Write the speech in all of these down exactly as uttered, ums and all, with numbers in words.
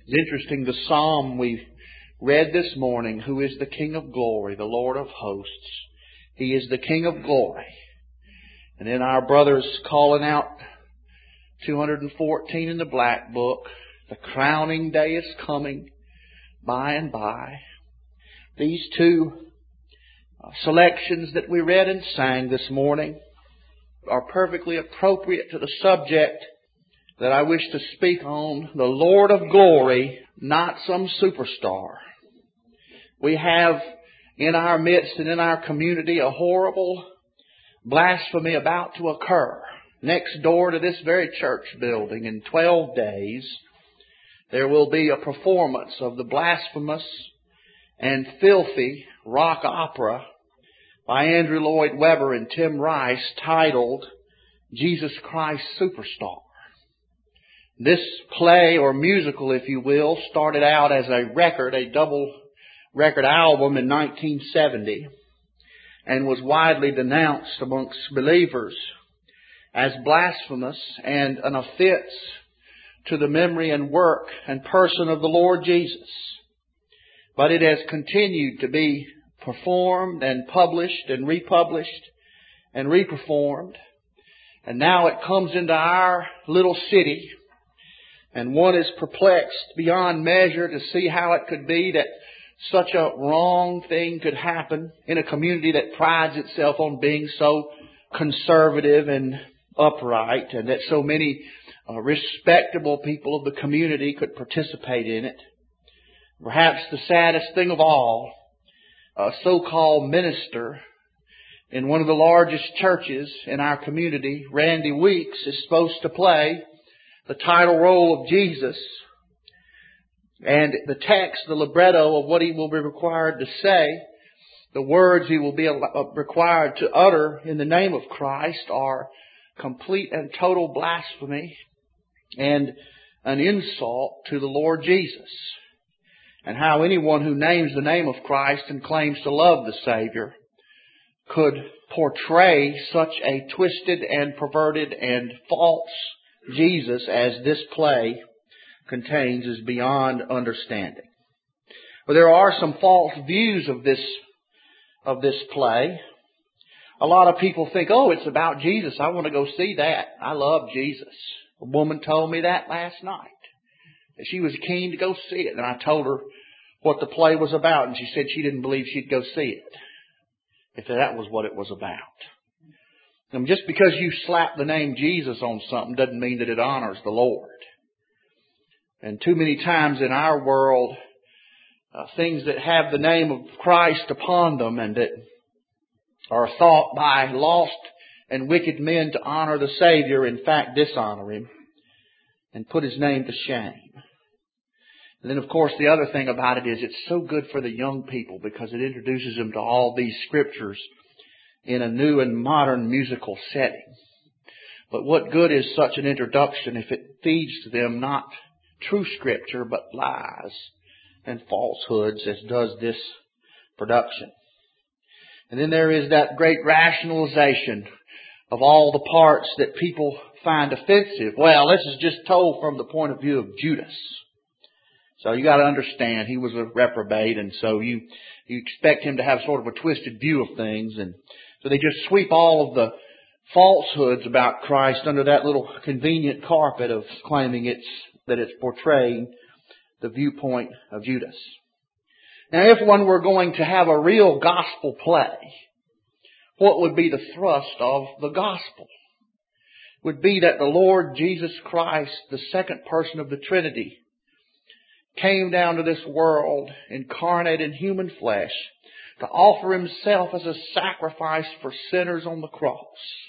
It's interesting, the psalm we read this morning, who is the King of glory, the Lord of hosts. He is the King of glory. And then our brothers calling out two hundred fourteen in the Black Book, the crowning day is coming by and by. These two selections that we read and sang this morning are perfectly appropriate to the subject that I wish to speak on, the Lord of glory, not some superstar. We have in our midst and in our community a horrible blasphemy about to occur. Next door to this very church building, in twelve days, there will be a performance of the blasphemous and filthy rock opera by Andrew Lloyd Webber and Tim Rice titled Jesus Christ Superstar. This play or musical, if you will, started out as a record, a double record album in nineteen seventy and was widely denounced amongst believers as blasphemous and an offense to the memory and work and person of the Lord Jesus. But it has continued to be performed and published and republished and reperformed. And now it comes into our little city, and one is perplexed beyond measure to see how it could be that such a wrong thing could happen in a community that prides itself on being so conservative and upright, and that so many uh, respectable people of the community could participate in it. Perhaps the saddest thing of all, a so-called minister in one of the largest churches in our community, Randy Weeks, is supposed to play the title role of Jesus, and the text, the libretto of what he will be required to say, the words he will be required to utter in the name of Christ are complete and total blasphemy and an insult to the Lord Jesus. And how anyone who names the name of Christ and claims to love the Savior could portray such a twisted and perverted and false Jesus as this play contains is beyond understanding. But there are some false views of this of this play. A lot of people think, oh, it's about Jesus. I want to go see that. I love Jesus. A woman told me that last night. That she was keen to go see it. And I told her what the play was about. And she said she didn't believe she'd go see it if that was what it was about. And just because you slap the name Jesus on something doesn't mean that it honors the Lord. And too many times in our world, uh, things that have the name of Christ upon them and that are thought by lost and wicked men to honor the Savior, in fact dishonor Him and put His name to shame. And then of course the other thing about it is it's so good for the young people because it introduces them to all these scriptures in a new and modern musical setting. But what good is such an introduction if it feeds to them not true scripture but lies and falsehoods as does this production? And then there is that great rationalization of all the parts that people find offensive. Well, this is just told from the point of view of Judas. So you got to understand he was a reprobate, and so you you expect him to have sort of a twisted view of things, and so they just sweep all of the falsehoods about Christ under that little convenient carpet of claiming it's that it's portraying the viewpoint of Judas. Now, if one were going to have a real gospel play, what would be the thrust of the gospel? It would be that the Lord Jesus Christ, the second person of the Trinity, came down to this world incarnate in human flesh to offer Himself as a sacrifice for sinners on the cross.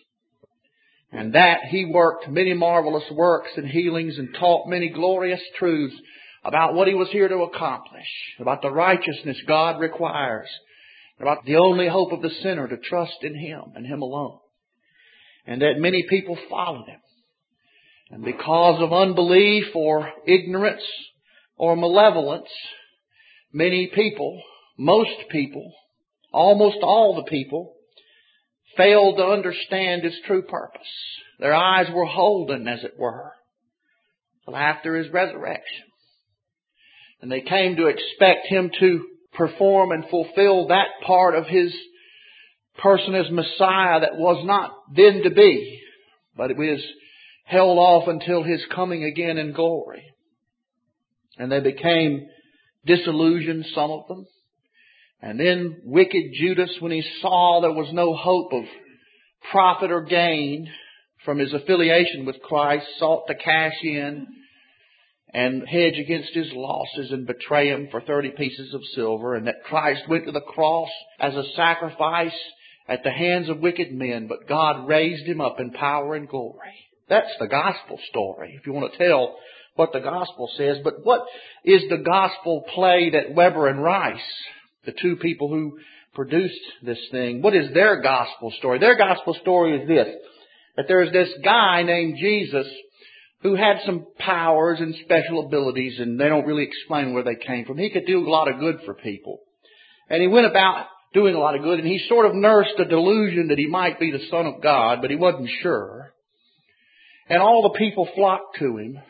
And that He worked many marvelous works and healings and taught many glorious truths about what He was here to accomplish, about the righteousness God requires, about the only hope of the sinner to trust in Him and Him alone. And that many people followed Him. And because of unbelief or ignorance or malevolence, many people, most people, almost all the people, failed to understand His true purpose. Their eyes were holden, as it were, till after His resurrection. And they came to expect Him to perform and fulfill that part of His person as Messiah that was not then to be, but it was held off until His coming again in glory. And they became disillusioned, some of them. And then wicked Judas, when he saw there was no hope of profit or gain from his affiliation with Christ, sought to cash in and hedge against his losses and betray Him for thirty pieces of silver, and that Christ went to the cross as a sacrifice at the hands of wicked men, but God raised Him up in power and glory. That's the gospel story, if you want to tell what the gospel says. But what is the gospel play that Weber and Rice, the two people who produced this thing, what is their gospel story? Their gospel story is this, that there is this guy named Jesus who had some powers and special abilities, and they don't really explain where they came from. He could do a lot of good for people. And He went about doing a lot of good, and He sort of nursed a delusion that He might be the Son of God, but He wasn't sure. And all the people flocked to Him.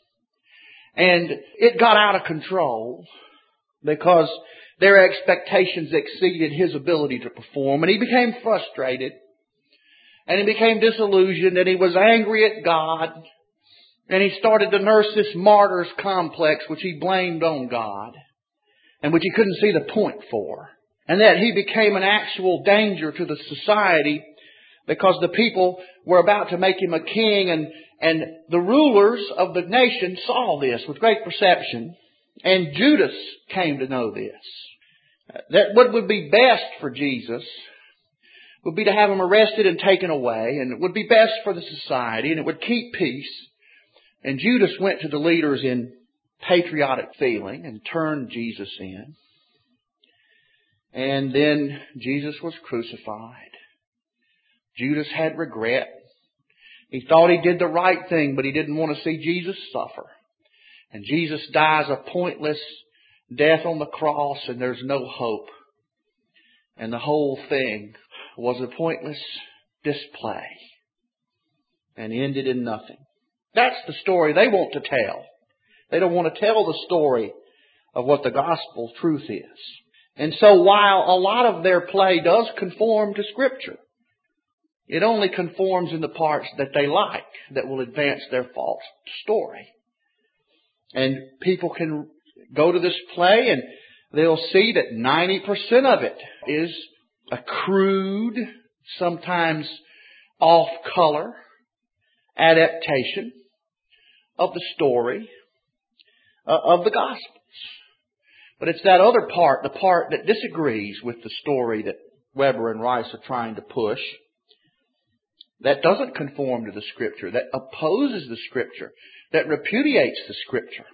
And it got out of control because their expectations exceeded His ability to perform. And He became frustrated. And He became disillusioned. And He was angry at God. And He started to nurse this martyr's complex, which He blamed on God, and which He couldn't see the point for. And that He became an actual danger to the society because the people were about to make Him a king, and, and the rulers of the nation saw this with great perception. And Judas came to know this. That what would be best for Jesus would be to have Him arrested and taken away, and it would be best for the society, and it would keep peace. And Judas went to the leaders in patriotic feeling and turned Jesus in. And then Jesus was crucified. Judas had regret. He thought he did the right thing, but he didn't want to see Jesus suffer. And Jesus dies a pointless death on the cross, and there's no hope. And the whole thing was a pointless display and ended in nothing. That's the story they want to tell. They don't want to tell the story of what the gospel truth is. And so while a lot of their play does conform to Scripture, it only conforms in the parts that they like, that will advance their false story. And people can go to this play and they'll see that ninety percent of it is a crude, sometimes off-color adaptation of the story uh, of the Gospels. But it's that other part, the part that disagrees with the story that Weber and Rice are trying to push, that doesn't conform to the Scripture, that opposes the Scripture, that repudiates the Scripture.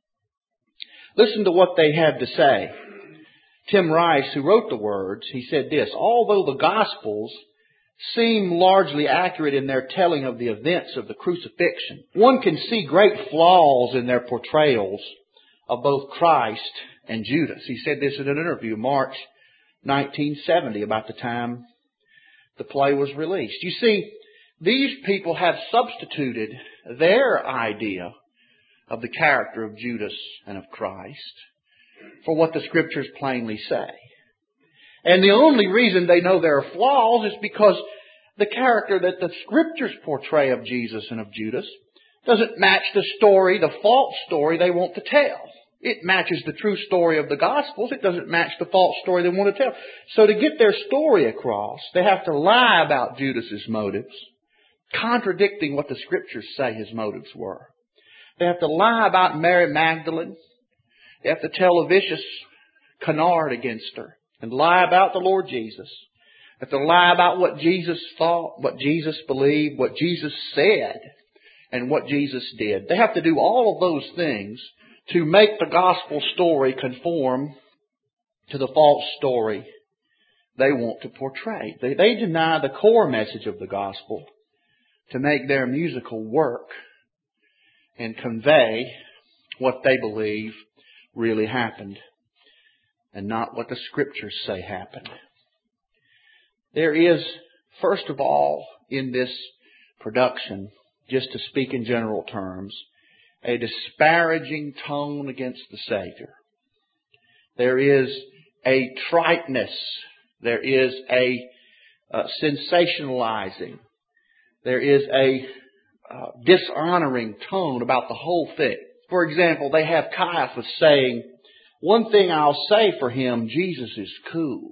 Listen to what they have to say. Tim Rice, who wrote the words, he said this: although the Gospels seem largely accurate in their telling of the events of the crucifixion, one can see great flaws in their portrayals of both Christ and Judas. He said this in an interview, March nineteen seventy, about the time the play was released. You see, these people have substituted their idea of the character of Judas and of Christ for what the Scriptures plainly say. And the only reason they know there are flaws is because the character that the Scriptures portray of Jesus and of Judas doesn't match the story, the false story they want to tell. It matches the true story of the Gospels. It doesn't match the false story they want to tell. So to get their story across, they have to lie about Judas's motives, contradicting what the Scriptures say his motives were. They have to lie about Mary Magdalene. They have to tell a vicious canard against her and lie about the Lord Jesus. They have to lie about what Jesus thought, what Jesus believed, what Jesus said, and what Jesus did. They have to do all of those things to make the gospel story conform to the false story they want to portray. They, they deny the core message of the gospel to make their musical work and convey what they believe really happened and not what the Scriptures say happened. There is, first of all, in this production, just to speak in general terms, a disparaging tone against the Savior. There is a triteness. There is a uh, sensationalizing. There is a uh, dishonoring tone about the whole thing. For example, they have Caiaphas saying, "One thing I'll say for him, Jesus is cool."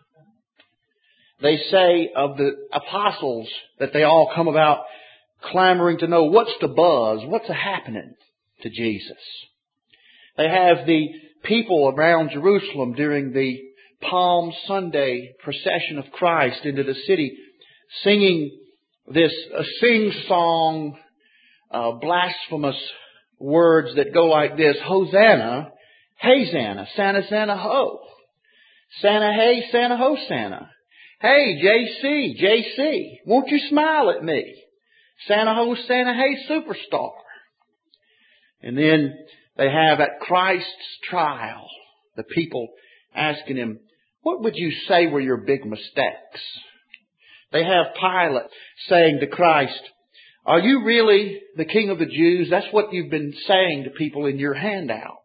They say of the apostles that they all come about clamoring to know what's the buzz, what's happening to Jesus. They have the people around Jerusalem during the Palm Sunday procession of Christ into the city singing this uh, sing-song, uh, blasphemous words that go like this: Hosanna, hey Santa, Santa, Santa, ho. Santa, hey, Santa, ho, Santa. Hey, J C, J C, won't you smile at me? Santa, ho, Santa, hey, superstar. And then they have at Christ's trial, the people asking him, what would you say were your big mistakes? They have Pilate saying to Christ, are you really the King of the Jews? That's what you've been saying to people in your handouts.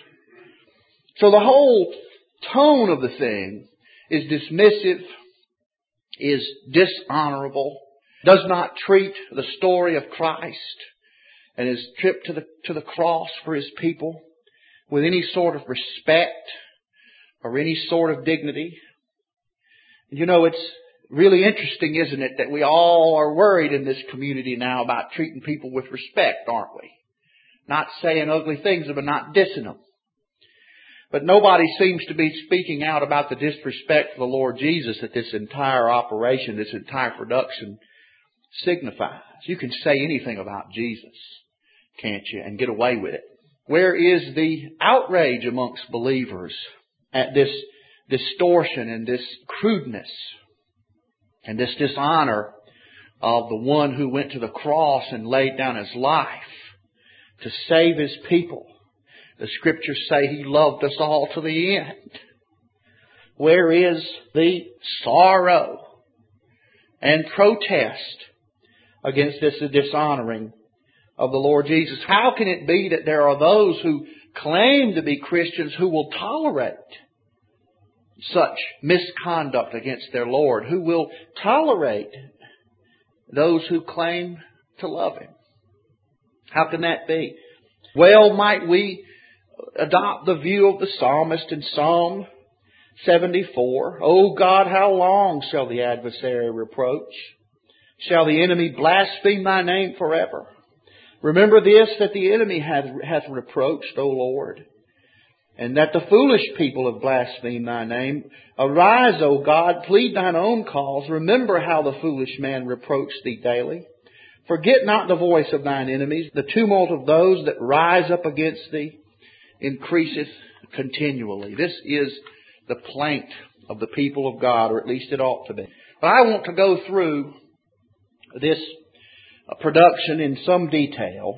So the whole tone of the thing is dismissive, is dishonorable, does not treat the story of Christ and his trip to the, to the cross for his people with any sort of respect or any sort of dignity. And you know, it's really interesting, isn't it, that we all are worried in this community now about treating people with respect, aren't we? Not saying ugly things, but not dissing them. But nobody seems to be speaking out about the disrespect for the Lord Jesus that this entire operation, this entire production signifies. You can say anything about Jesus, can't you, and get away with it. Where is the outrage amongst believers at this distortion and this crudeness and this dishonor of the one who went to the cross and laid down his life to save his people? The Scriptures say He loved us all to the end. Where is the sorrow and protest against this dishonoring of the Lord Jesus? How can it be that there are those who claim to be Christians who will tolerate such misconduct against their Lord, who will tolerate those who claim to love Him? How can that be? Well, might we adopt the view of the psalmist in Psalm seventy-four. O God, how long shall the adversary reproach? Shall the enemy blaspheme thy name forever? Remember this, that the enemy hath, hath reproached, O Lord, and that the foolish people have blasphemed thy name. Arise, O God, plead thine own cause. Remember how the foolish man reproached thee daily. Forget not the voice of thine enemies. The tumult of those that rise up against thee increaseth continually. This is the plaint of the people of God, or at least it ought to be. But I want to go through this production in some detail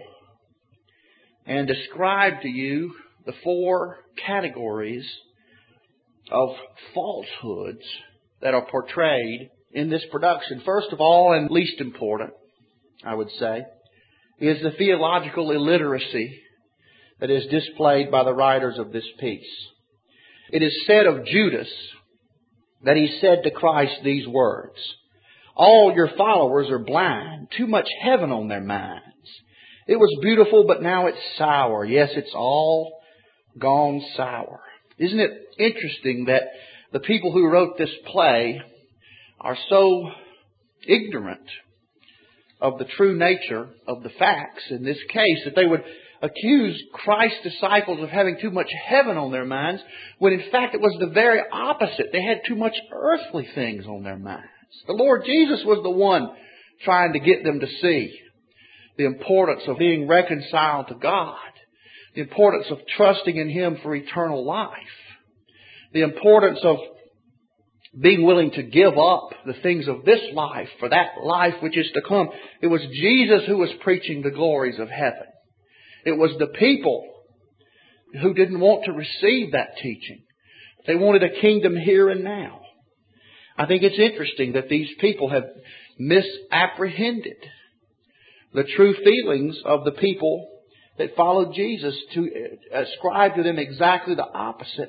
and describe to you the four categories of falsehoods that are portrayed in this production. First of all, and least important, I would say, is the theological illiteracy that is displayed by the writers of this piece. It is said of Judas that he said to Christ these words: all your followers are blind, too much heaven on their minds. It was beautiful, but now it's sour. Yes, it's all gone sour. Isn't it interesting that the people who wrote this play are so ignorant of the true nature of the facts in this case that they would accuse Christ's disciples of having too much heaven on their minds, when in fact it was the very opposite. They had too much earthly things on their minds. The Lord Jesus was the one trying to get them to see the importance of being reconciled to God, the importance of trusting in Him for eternal life, the importance of being willing to give up the things of this life for that life which is to come. It was Jesus who was preaching the glories of heaven. It was the people who didn't want to receive that teaching. They wanted a kingdom here and now. I think it's interesting that these people have misapprehended the true feelings of the people that followed Jesus to ascribe to them exactly the opposite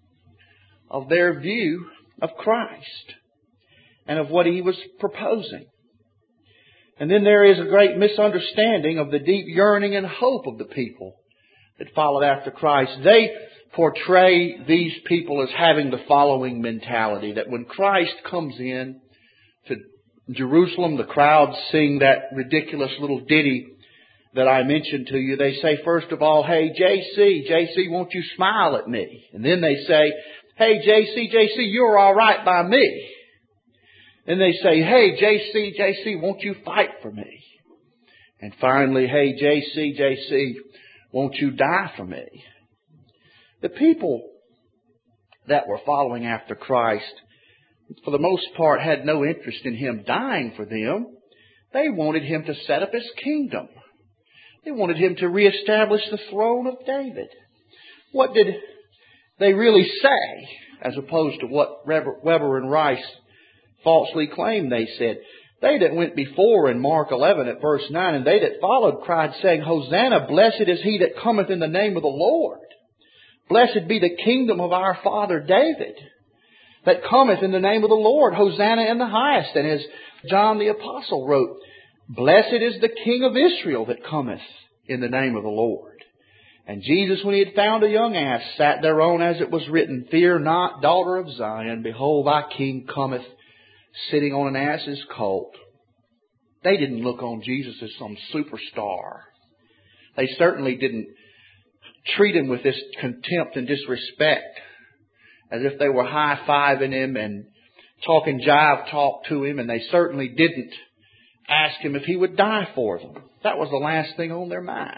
of their view of Christ and of what He was proposing. And then there is a great misunderstanding of the deep yearning and hope of the people that followed after Christ. They portray these people as having the following mentality, that when Christ comes in to Jerusalem, the crowds sing that ridiculous little ditty that I mentioned to you. They say, first of all, hey, J C, J C, won't you smile at me? And then they say, hey, J C, J C, you're all right by me. Then they say, hey, J C, J C, won't you fight for me? And finally, hey, J C, J C, won't you die for me? The people that were following after Christ, for the most part, had no interest in Him dying for them. They wanted Him to set up His kingdom. They wanted Him to reestablish the throne of David. What did they really say, as opposed to what Weber and Rice falsely claimed they said? They that went before in Mark eleven at verse nine, and they that followed cried, saying, Hosanna, blessed is He that cometh in the name of the Lord. Blessed be the kingdom of our father David, that cometh in the name of the Lord. Hosanna in the highest. And as John the Apostle wrote, blessed is the King of Israel that cometh in the name of the Lord. And Jesus, when He had found a young ass, sat thereon, as it was written, Fear not, daughter of Zion, behold, thy King cometh, sitting on an ass's colt. They didn't look on Jesus as some superstar. They certainly didn't treat Him with this contempt and disrespect, as if they were high-fiving Him and talking jive talk to Him. And they certainly didn't ask Him if He would die for them. That was the last thing on their minds.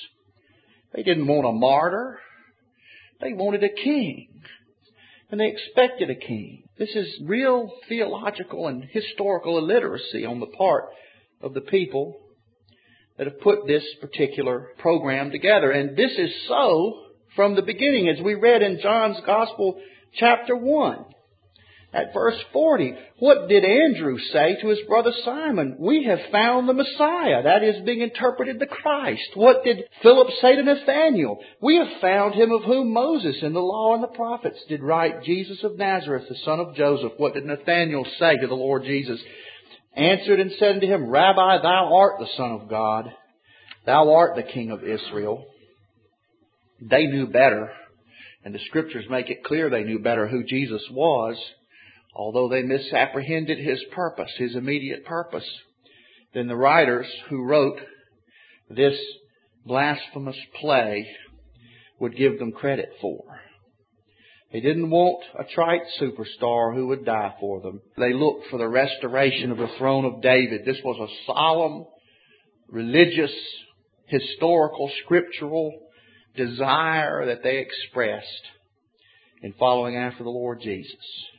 They didn't want a martyr. They wanted a king. And they expected a king. This is real theological and historical illiteracy on the part of the people that have put this particular program together. And this is so from the beginning, as we read in John's Gospel, chapter one. At verse forty, what did Andrew say to his brother Simon? We have found the Messiah. That is being interpreted the Christ. What did Philip say to Nathanael? We have found Him of whom Moses in the law and the prophets did write, Jesus of Nazareth, the son of Joseph. What did Nathanael say to the Lord Jesus? Answered and said unto him, Rabbi, thou art the Son of God. Thou art the King of Israel. They knew better. And the Scriptures make it clear they knew better who Jesus was, although they misapprehended His purpose, His immediate purpose, than the writers who wrote this blasphemous play would give them credit for. They didn't want a trite superstar who would die for them. They looked for the restoration of the throne of David. This was a solemn, religious, historical, scriptural desire that they expressed in following after the Lord Jesus.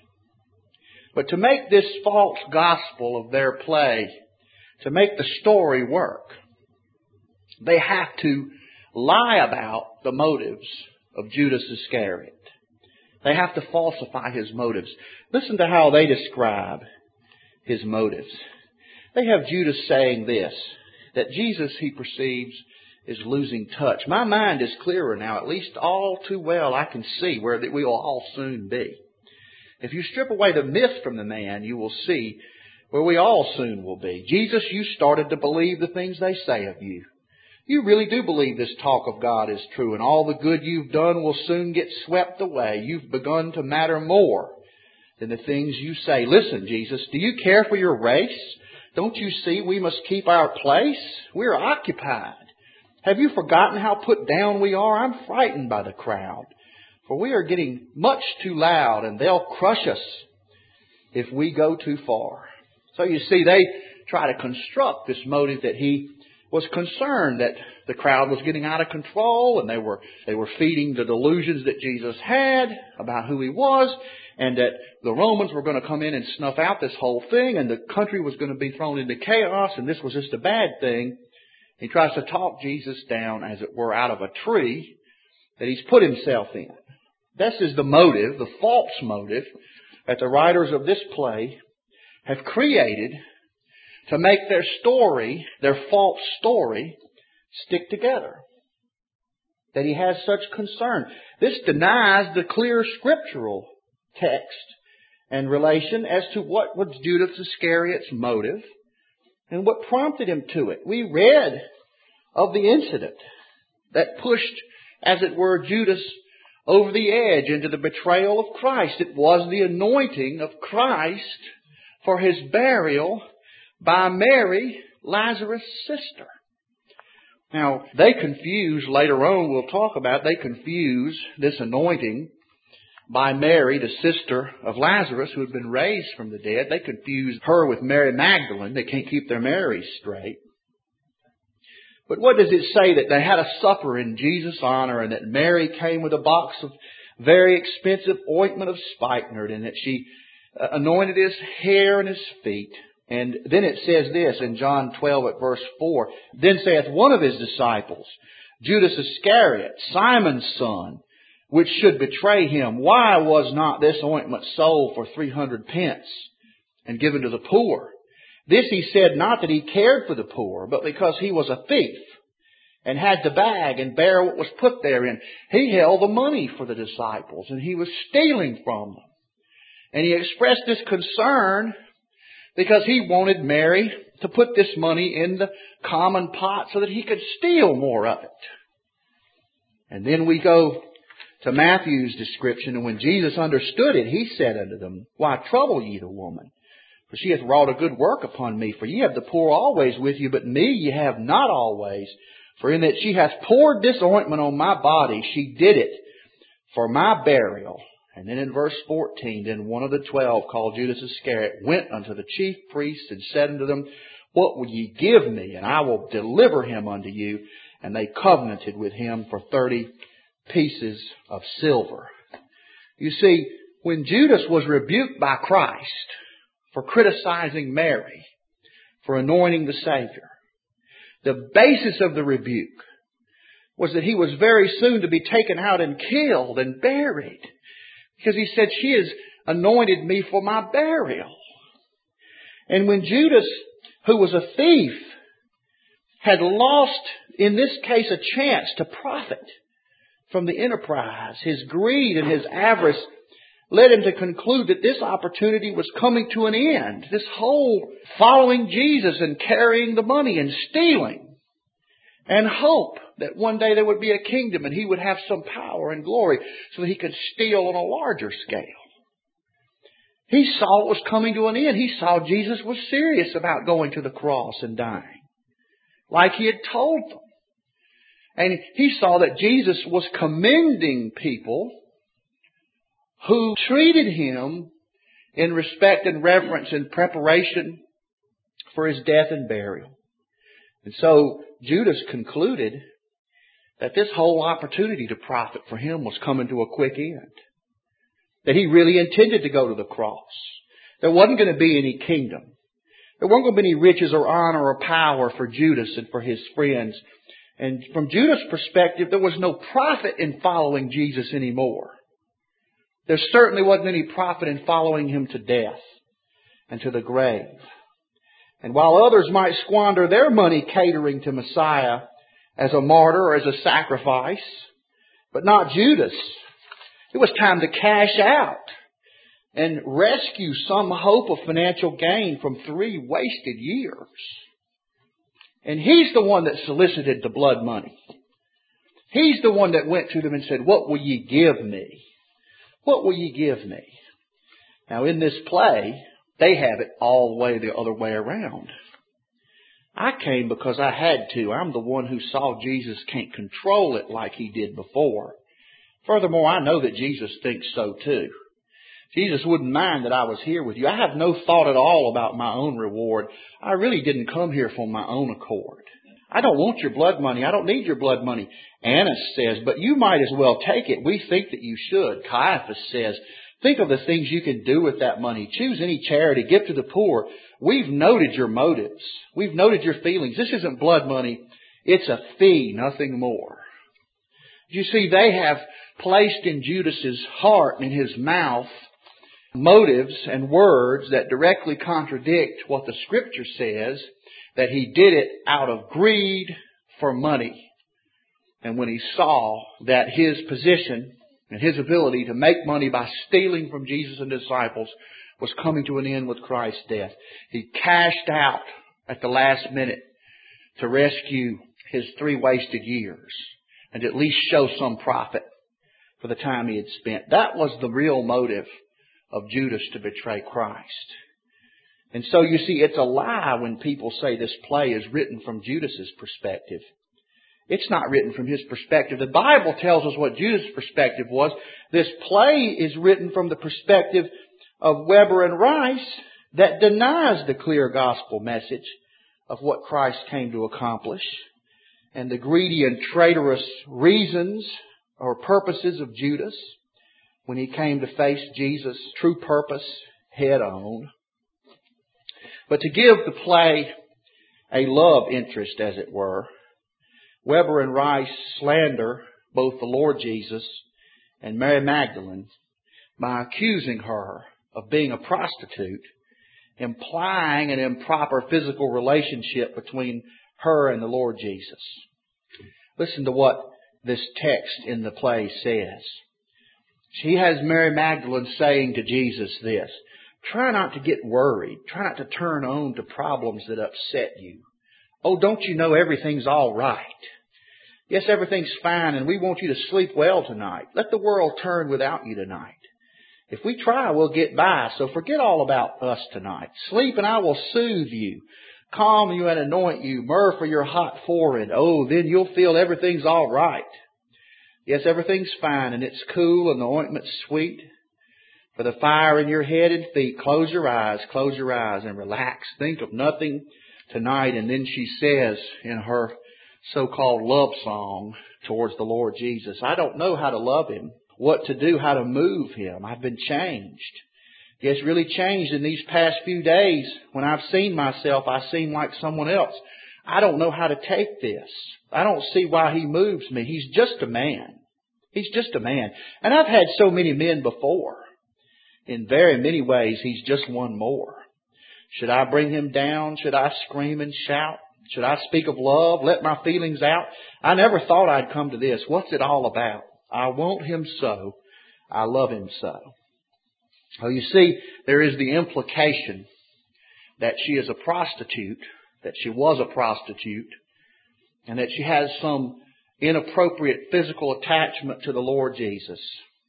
But to make this false gospel of their play, to make the story work, they have to lie about the motives of Judas Iscariot. They have to falsify his motives. Listen to how they describe his motives. They have Judas saying this, that Jesus, he perceives, is losing touch. My mind is clearer now, at least all too well I can see where we will all soon be. If you strip away the myth from the man, you will see where we all soon will be. Jesus, you started to believe the things they say of you. You really do believe this talk of God is true, and all the good you've done will soon get swept away. You've begun to matter more than the things you say. Listen, Jesus, do you care for your race? Don't you see we must keep our place? We're occupied. Have you forgotten how put down we are? I'm frightened by the crowd, for we are getting much too loud, and they'll crush us if we go too far. So you see, they try to construct this motive that he was concerned that the crowd was getting out of control, and they were they were feeding the delusions that Jesus had about who He was, and that the Romans were going to come in and snuff out this whole thing, and the country was going to be thrown into chaos, and this was just a bad thing. He tries to talk Jesus down, as it were, out of a tree that he's put himself in. This is the motive, the false motive, that the writers of this play have created to make their story, their false story, stick together. that he has such concern. This denies the clear scriptural text and relation as to what was Judas Iscariot's motive and what prompted him to it. We read of the incident that pushed, as it were, Judas over the edge into the betrayal of Christ. It was the anointing of Christ for his burial by Mary, Lazarus' sister. Now, they confuse, later on we'll talk about, they confuse this anointing by Mary, the sister of Lazarus, who had been raised from the dead. They confuse her with Mary Magdalene. They can't keep their Marys straight. But what does it say? That they had a supper in Jesus' honor, and that Mary came with a box of very expensive ointment of spikenard, and that she anointed his hair and his feet. And then it says this in John twelve at verse four, Then saith one of his disciples, Judas Iscariot, Simon's son, which should betray him, why was not this ointment sold for three hundred pence and given to the poor? This he said not that he cared for the poor, but because he was a thief and had to bag and bear what was put therein. He held the money for the disciples, and he was stealing from them. And he expressed this concern because he wanted Mary to put this money in the common pot so that he could steal more of it. And then we go to Matthew's description, and when Jesus understood it, he said unto them, Why trouble ye the woman? For she hath wrought a good work upon me. For ye have the poor always with you, but me ye have not always. For in that she hath poured this ointment on my body, she did it for my burial. And then in verse fourteen, Then one of the twelve, called Judas Iscariot, went unto the chief priests and said unto them, What will ye give me? And I will deliver him unto you. And they covenanted with him for thirty pieces of silver. You see, when Judas was rebuked by Christ for criticizing Mary, for anointing the Savior, the basis of the rebuke was that he was very soon to be taken out and killed and buried. Because he said, She has anointed me for my burial. And when Judas, who was a thief, had lost, in this case, a chance to profit from the enterprise, his greed and his avarice led him to conclude that this opportunity was coming to an end. This whole following Jesus and carrying the money and stealing, and hope that one day there would be a kingdom and he would have some power and glory so that he could steal on a larger scale. He saw it was coming to an end. He saw Jesus was serious about going to the cross and dying, like he had told them. And he saw that Jesus was commending people who treated him in respect and reverence and preparation for his death and burial. And so Judas concluded that this whole opportunity to profit for him was coming to a quick end. That he really intended to go to the cross. There wasn't going to be any kingdom. There weren't going to be any riches or honor or power for Judas and for his friends. And from Judas' perspective, there was no profit in following Jesus anymore. There certainly wasn't any profit in following him to death and to the grave. And while others might squander their money catering to Messiah as a martyr or as a sacrifice, but not Judas. It was time to cash out and rescue some hope of financial gain from three wasted years. And he's the one that solicited the blood money. He's the one that went to them and said, What will ye give me? What will ye give me? Now in this play, they have it all the way the other way around. I came because I had to. I'm the one who saw Jesus can't control it like he did before. Furthermore, I know that Jesus thinks so too. Jesus wouldn't mind that I was here with you. I have no thought at all about my own reward. I really didn't come here for my own accord. I don't want your blood money. I don't need your blood money. Annas says, but you might as well take it. We think that you should. Caiaphas says, think of the things you can do with that money. Choose any charity. Give to the poor. We've noted your motives. We've noted your feelings. This isn't blood money. It's a fee, nothing more. You see, they have placed in Judas's heart and in his mouth motives and words that directly contradict what the Scripture says, that he did it out of greed for money. And when he saw that his position and his ability to make money by stealing from Jesus and disciples was coming to an end with Christ's death, he cashed out at the last minute to rescue his three wasted years and at least show some profit for the time he had spent. That was the real motive of Judas to betray Christ. And so you see, it's a lie when people say this play is written from Judas's perspective. It's not written from his perspective. The Bible tells us what Judas' perspective was. This play is written from the perspective of Weber and Rice that denies the clear gospel message of what Christ came to accomplish and the greedy and traitorous reasons or purposes of Judas when he came to face Jesus' true purpose head on. But to give the play a love interest, as it were, Weber and Rice slander both the Lord Jesus and Mary Magdalene by accusing her of being a prostitute, implying an improper physical relationship between her and the Lord Jesus. Listen to what this text in the play says. She has Mary Magdalene saying to Jesus this: try not to get worried. Try not to turn on to problems that upset you. Oh, don't you know everything's all right? Yes, everything's fine, and we want you to sleep well tonight. Let the world turn without you tonight. If we try, we'll get by, so forget all about us tonight. Sleep and I will soothe you, calm you and anoint you, myrrh for your hot forehead. Oh, then you'll feel everything's all right. Yes, everything's fine, and it's cool, and the ointment's sweet. For the fire in your head and feet, close your eyes, close your eyes, and relax. Think of nothing tonight. And then she says in her so-called love song towards the Lord Jesus, I don't know how to love Him, what to do, how to move Him. I've been changed. Yes, really changed in these past few days. When I've seen myself, I seem like someone else. I don't know how to take this. I don't see why He moves me. He's just a man. He's just a man. And I've had so many men before. In very many ways, He's just one more. Should I bring Him down? Should I scream and shout? Should I speak of love? Let my feelings out? I never thought I'd come to this. What's it all about? I want Him so. I love Him so. Well, you see, there is the implication that she is a prostitute, that she was a prostitute, and that she has some inappropriate physical attachment to the Lord Jesus.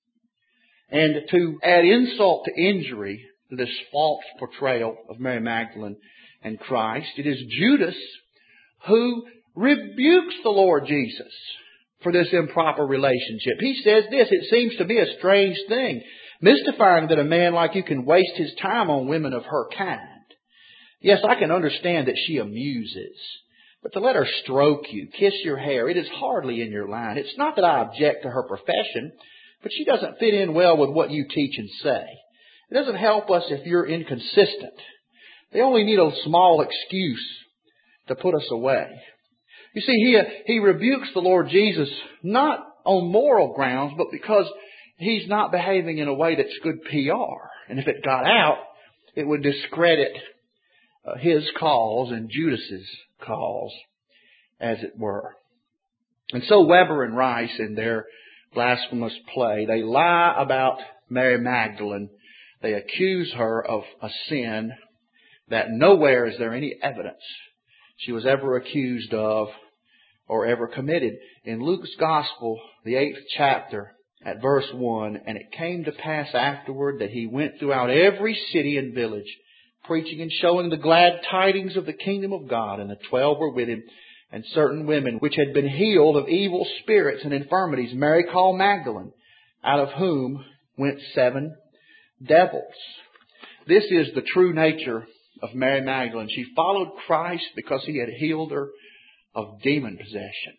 And to add insult to injury to this false portrayal of Mary Magdalene and Christ, it is Judas who rebukes the Lord Jesus for this improper relationship. He says this: it seems to be a strange thing, mystifying that a man like you can waste his time on women of her kind. Yes, I can understand that she amuses, but to let her stroke you, kiss your hair, it is hardly in your line. It's not that I object to her profession, but she doesn't fit in well with what you teach and say. It doesn't help us if you're inconsistent. They only need a small excuse to put us away. You see, he, he rebukes the Lord Jesus not on moral grounds, but because He's not behaving in a way that's good P R. And if it got out, it would discredit uh, his cause and Judas's cause, as it were. And so Weber and Rice, in their blasphemous play, they lie about Mary Magdalene. They accuse her of a sin that nowhere is there any evidence she was ever accused of or ever committed. In Luke's Gospel, the eighth chapter, at verse one, and it came to pass afterward that He went throughout every city and village, preaching and showing the glad tidings of the kingdom of God. And the twelve were with Him, and certain women which had been healed of evil spirits and infirmities, Mary called Magdalene, out of whom went seven devils. This is the true nature of Mary Magdalene. She followed Christ because He had healed her of demon possession.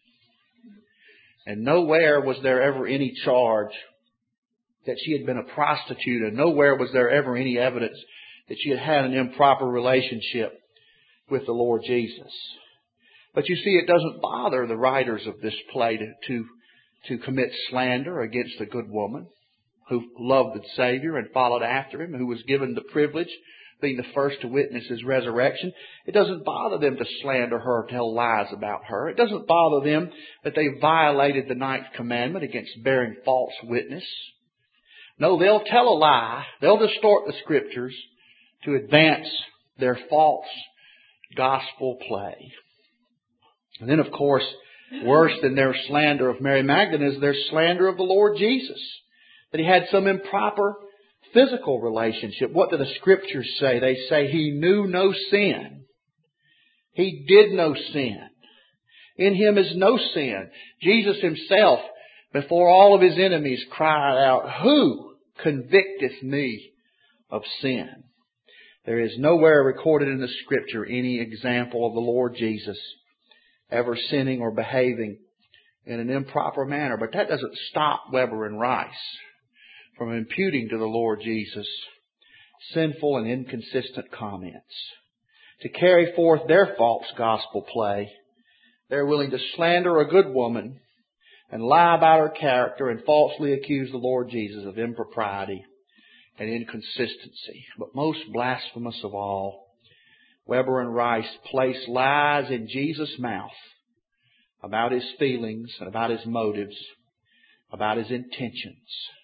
And nowhere was there ever any charge that she had been a prostitute, and nowhere was there ever any evidence that she had had an improper relationship with the Lord Jesus. But you see, it doesn't bother the writers of this play to, to, to commit slander against a good woman who loved the Savior and followed after Him, who was given the privilege being the first to witness His resurrection. It doesn't bother them to slander her, tell lies about her. It doesn't bother them that they violated the ninth commandment against bearing false witness. No, they'll tell a lie. They'll distort the Scriptures to advance their false gospel play. And then, of course, worse than their slander of Mary Magdalene is their slander of the Lord Jesus. That He had some improper physical relationship. What do the Scriptures say? They say He knew no sin. He did no sin. In Him is no sin. Jesus Himself, before all of His enemies, cried out, "Who convicteth me of sin?" There is nowhere recorded in the Scripture any example of the Lord Jesus ever sinning or behaving in an improper manner. But that doesn't stop Weber and Rice from imputing to the Lord Jesus sinful and inconsistent comments. To carry forth their false gospel play, they're willing to slander a good woman and lie about her character and falsely accuse the Lord Jesus of impropriety and inconsistency. But most blasphemous of all, Weber and Rice place lies in Jesus' mouth about His feelings and about His motives, about His intentions.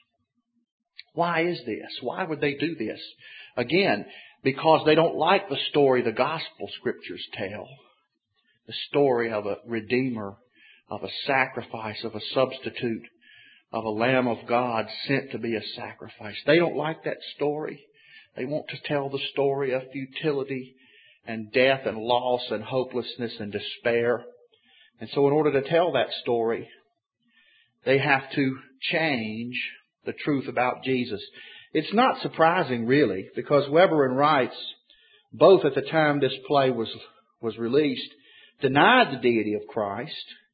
Why is this? Why would they do this? Again, because they don't like the story the gospel Scriptures tell. The story of a Redeemer, of a sacrifice, of a substitute, of a Lamb of God sent to be a sacrifice. They don't like that story. They want to tell the story of futility and death and loss and hopelessness and despair. And so in order to tell that story, they have to change the truth about Jesus. It's not surprising, really, because Weber and Rice, both at the time this play was, was released, denied the deity of Christ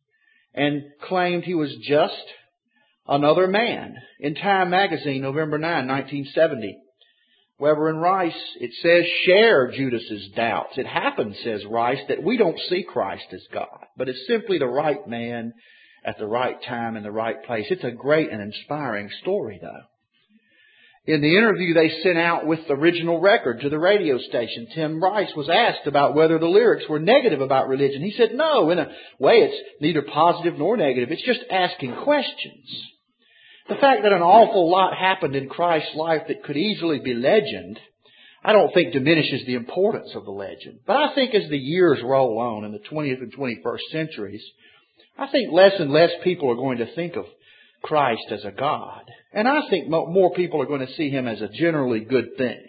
and claimed He was just another man. In Time magazine, November ninth, nineteen seventy, Weber and Rice, it says, share Judas's doubts. It happens, says Rice, that we don't see Christ as God, but as simply the right man at the right time in the right place. It's a great and inspiring story, though. In the interview they sent out with the original record to the radio station, Tim Rice was asked about whether the lyrics were negative about religion. He said, no, in a way it's neither positive nor negative. It's just asking questions. The fact that an awful lot happened in Christ's life that could easily be legend, I don't think diminishes the importance of the legend. But I think as the years roll on in the twentieth and twenty-first centuries, I think less and less people are going to think of Christ as a God. And I think more people are going to see Him as a generally good thing.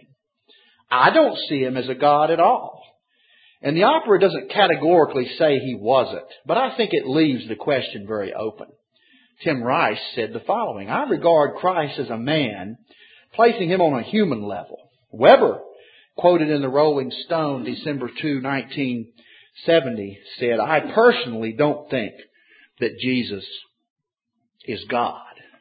I don't see Him as a God at all. And the opera doesn't categorically say He wasn't, but I think it leaves the question very open. Tim Rice said the following: I regard Christ as a man, placing Him on a human level. Weber, quoted in the Rolling Stone, December second, nineteen seventy, said, I personally don't think that Jesus is God.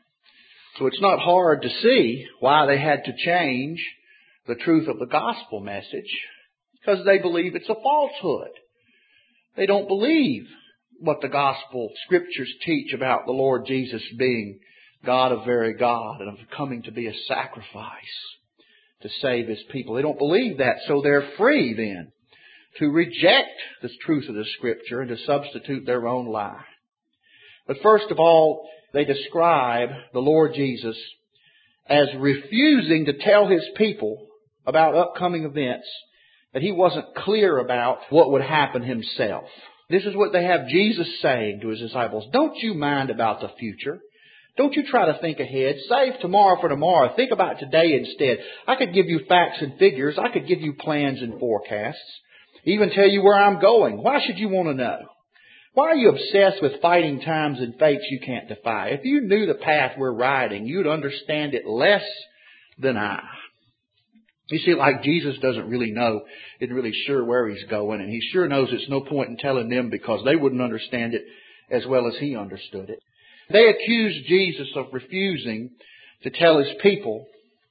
So it's not hard to see why they had to change the truth of the gospel message, because they believe it's a falsehood. They don't believe what the gospel Scriptures teach about the Lord Jesus being God of very God and of coming to be a sacrifice to save His people. They don't believe that, so they're free then to reject the truth of the Scripture and to substitute their own lie. But first of all, they describe the Lord Jesus as refusing to tell His people about upcoming events that He wasn't clear about what would happen Himself. This is what they have Jesus saying to His disciples. Don't you mind about the future. Don't you try to think ahead. Save tomorrow for tomorrow. Think about today instead. I could give you facts and figures. I could give you plans and forecasts. Even tell you where I'm going. Why should you want to know? Why are you obsessed with fighting times and fates you can't defy? If you knew the path we're riding, you'd understand it less than I. You see, like Jesus doesn't really know, isn't really sure where He's going, and He sure knows it's no point in telling them because they wouldn't understand it as well as He understood it. They accused Jesus of refusing to tell His people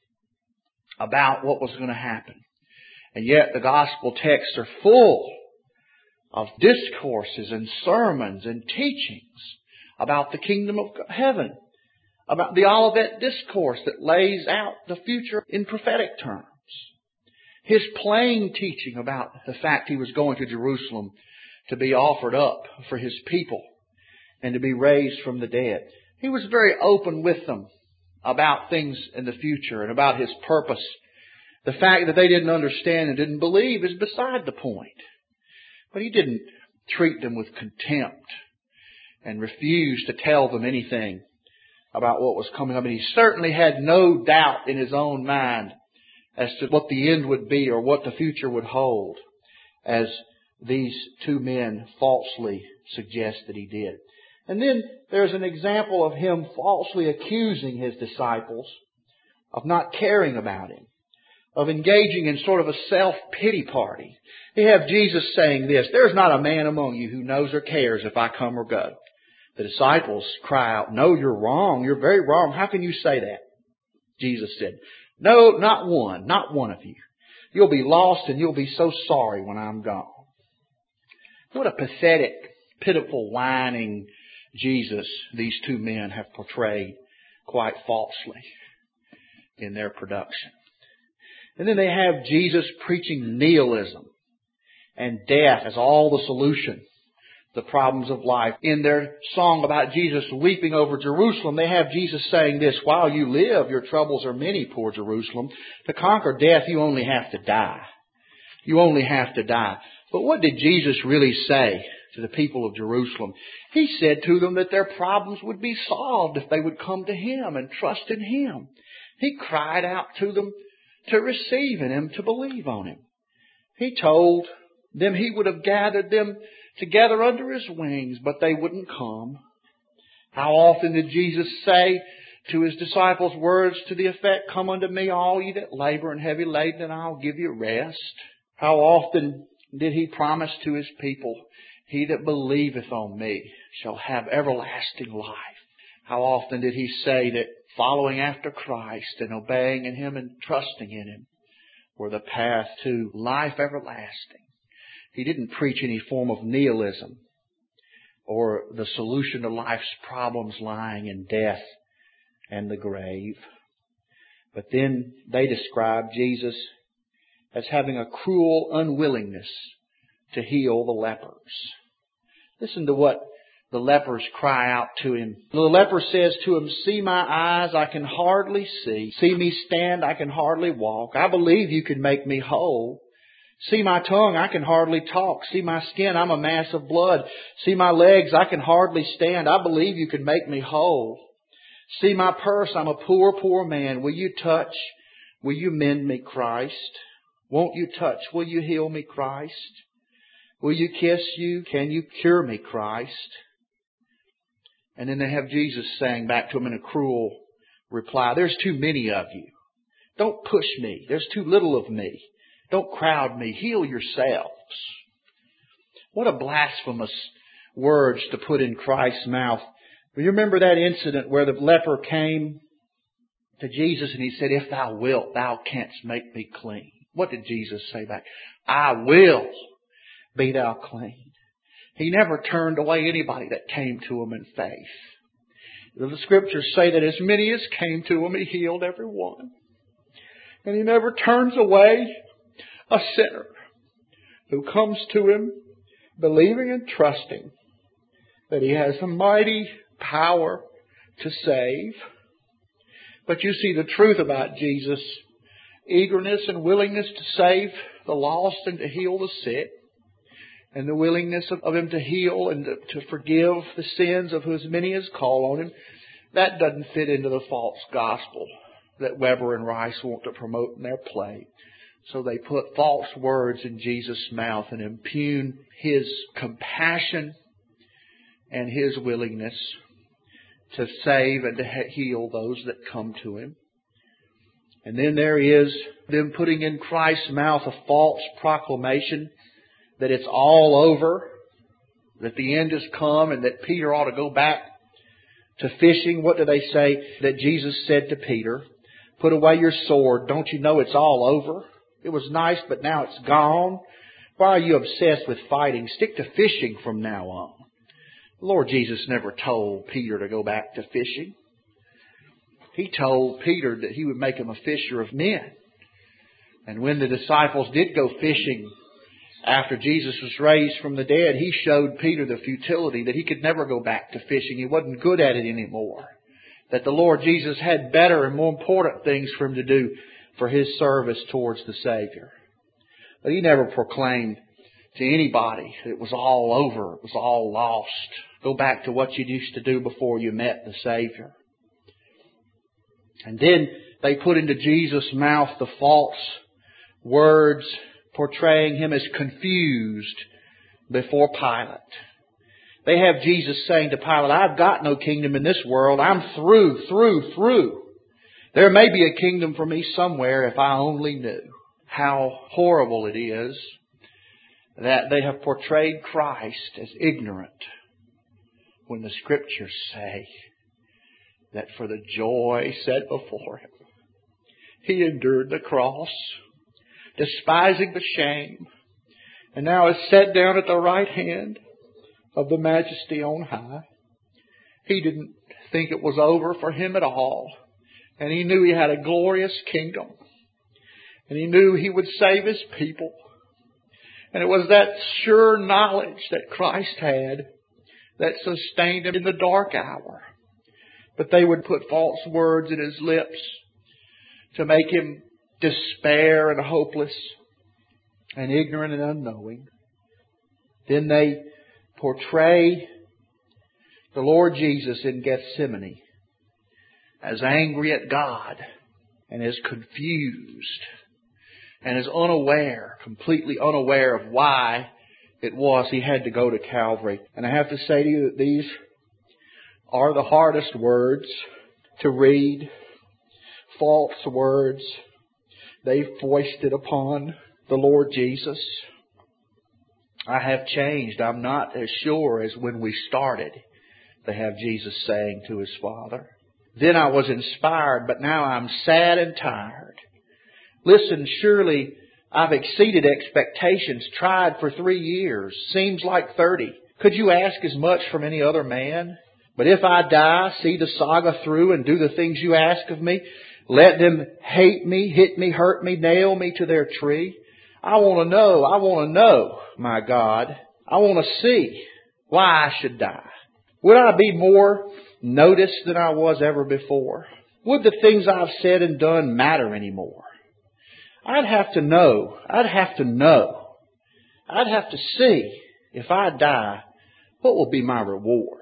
about what was going to happen. And yet the gospel texts are full of discourses and sermons and teachings about the kingdom of heaven, about the Olivet Discourse that lays out the future in prophetic terms. His plain teaching about the fact He was going to Jerusalem to be offered up for His people and to be raised from the dead. He was very open with them about things in the future and about His purpose. The fact that they didn't understand and didn't believe is beside the point. But He didn't treat them with contempt and refuse to tell them anything about what was coming up. And He certainly had no doubt in His own mind as to what the end would be or what the future would hold, as these two men falsely suggest that He did. And then there's an example of Him falsely accusing His disciples of not caring about Him, of engaging in sort of a self-pity party. You have Jesus saying this, "There's not a man among you who knows or cares if I come or go." The disciples cry out, "No, you're wrong. You're very wrong. How can you say that?" Jesus said, "No, not one. Not one of you. You'll be lost and you'll be so sorry when I'm gone." What a pathetic, pitiful, whining Jesus these two men have portrayed quite falsely in their production. And then they have Jesus preaching nihilism and death as all the solution to the problems of life. In their song about Jesus weeping over Jerusalem, they have Jesus saying this, "While you live, your troubles are many, poor Jerusalem. To conquer death, you only have to die. You only have to die." But what did Jesus really say to the people of Jerusalem? He said to them that their problems would be solved if they would come to Him and trust in Him. He cried out to them to receive in Him, to believe on Him. He told them He would have gathered them together under His wings, but they wouldn't come. How often did Jesus say to His disciples words to the effect, "Come unto me, all ye that labor and heavy laden, and I'll give you rest"? How often did He promise to His people, "He that believeth on me shall have everlasting life"? How often did He say that following after Christ and obeying in Him and trusting in Him were the path to life everlasting? He didn't preach any form of nihilism or the solution to life's problems lying in death and the grave. But then they describe Jesus as having a cruel unwillingness to heal the lepers. Listen to what the lepers cry out to Him. The leper says to Him, "See my eyes, I can hardly see. See me stand, I can hardly walk. I believe you can make me whole. See my tongue, I can hardly talk. See my skin, I'm a mass of blood. See my legs, I can hardly stand. I believe you can make me whole. See my purse, I'm a poor, poor man. Will you touch? Will you mend me, Christ? Won't you touch? Will you heal me, Christ? Will you kiss you? Can you cure me, Christ?" And then they have Jesus saying back to them in a cruel reply, "There's too many of you. Don't push me. There's too little of me. Don't crowd me. Heal yourselves." What a blasphemous words to put in Christ's mouth. You remember that incident where the leper came to Jesus and he said, "If thou wilt, thou canst make me clean." What did Jesus say back? "I will be thou clean." He never turned away anybody that came to Him in faith. The Scriptures say that as many as came to Him, He healed every one. And He never turns away a sinner who comes to Him believing and trusting that He has a mighty power to save. But you see the truth about Jesus' eagerness and willingness to save the lost and to heal the sick, and the willingness of Him to heal and to forgive the sins of as many as call on Him, that doesn't fit into the false gospel that Weber and Rice want to promote in their play. So they put false words in Jesus' mouth and impugn His compassion and His willingness to save and to heal those that come to Him. And then there is them putting in Christ's mouth a false proclamation that it's all over, that the end has come, and that Peter ought to go back to fishing. What do they say that Jesus said to Peter? "Put away your sword. Don't you know it's all over? It was nice, but now it's gone. Why are you obsessed with fighting? Stick to fishing from now on." The Lord Jesus never told Peter to go back to fishing. He told Peter that He would make him a fisher of men. And when the disciples did go fishing after Jesus was raised from the dead, He showed Peter the futility, that he could never go back to fishing. He wasn't good at it anymore. That the Lord Jesus had better and more important things for him to do for His service towards the Savior. But He never proclaimed to anybody that it was all over, it was all lost. Go back to what you used to do before you met the Savior. And then they put into Jesus' mouth the false words portraying Him as confused before Pilate. They have Jesus saying to Pilate, I've got no kingdom in this world. I'm through, through, through. There may be a kingdom for me somewhere if I only knew. How horrible it is that they have portrayed Christ as ignorant when the Scriptures say that for the joy set before Him, He endured the cross, despising the shame, and now is set down at the right hand of the Majesty on high. He didn't think it was over for Him at all. And He knew He had a glorious kingdom. And He knew He would save His people. And it was that sure knowledge that Christ had that sustained Him in the dark hour. But they would put false words in His lips to make Him despair and hopeless and ignorant and unknowing. Then they portray the Lord Jesus in Gethsemane as angry at God and as confused and as unaware, completely unaware of why it was He had to go to Calvary. And I have to say to you that these are the hardest words to read, false words they've foisted upon the Lord Jesus. I have changed. I'm not as sure as when we started, they have Jesus saying to His Father. Then I was inspired, but now I'm sad and tired. Listen, surely I've exceeded expectations, tried for three years, seems like thirty. Could you ask as much from any other man? But if I die, see the saga through and do the things you ask of me, let them hate me, hit me, hurt me, nail me to their tree. I want to know, I want to know, my God. I want to see why I should die. Would I be more noticed than I was ever before? Would the things I've said and done matter anymore? I'd have to know, I'd have to know, I'd have to see, if I die, what will be my reward?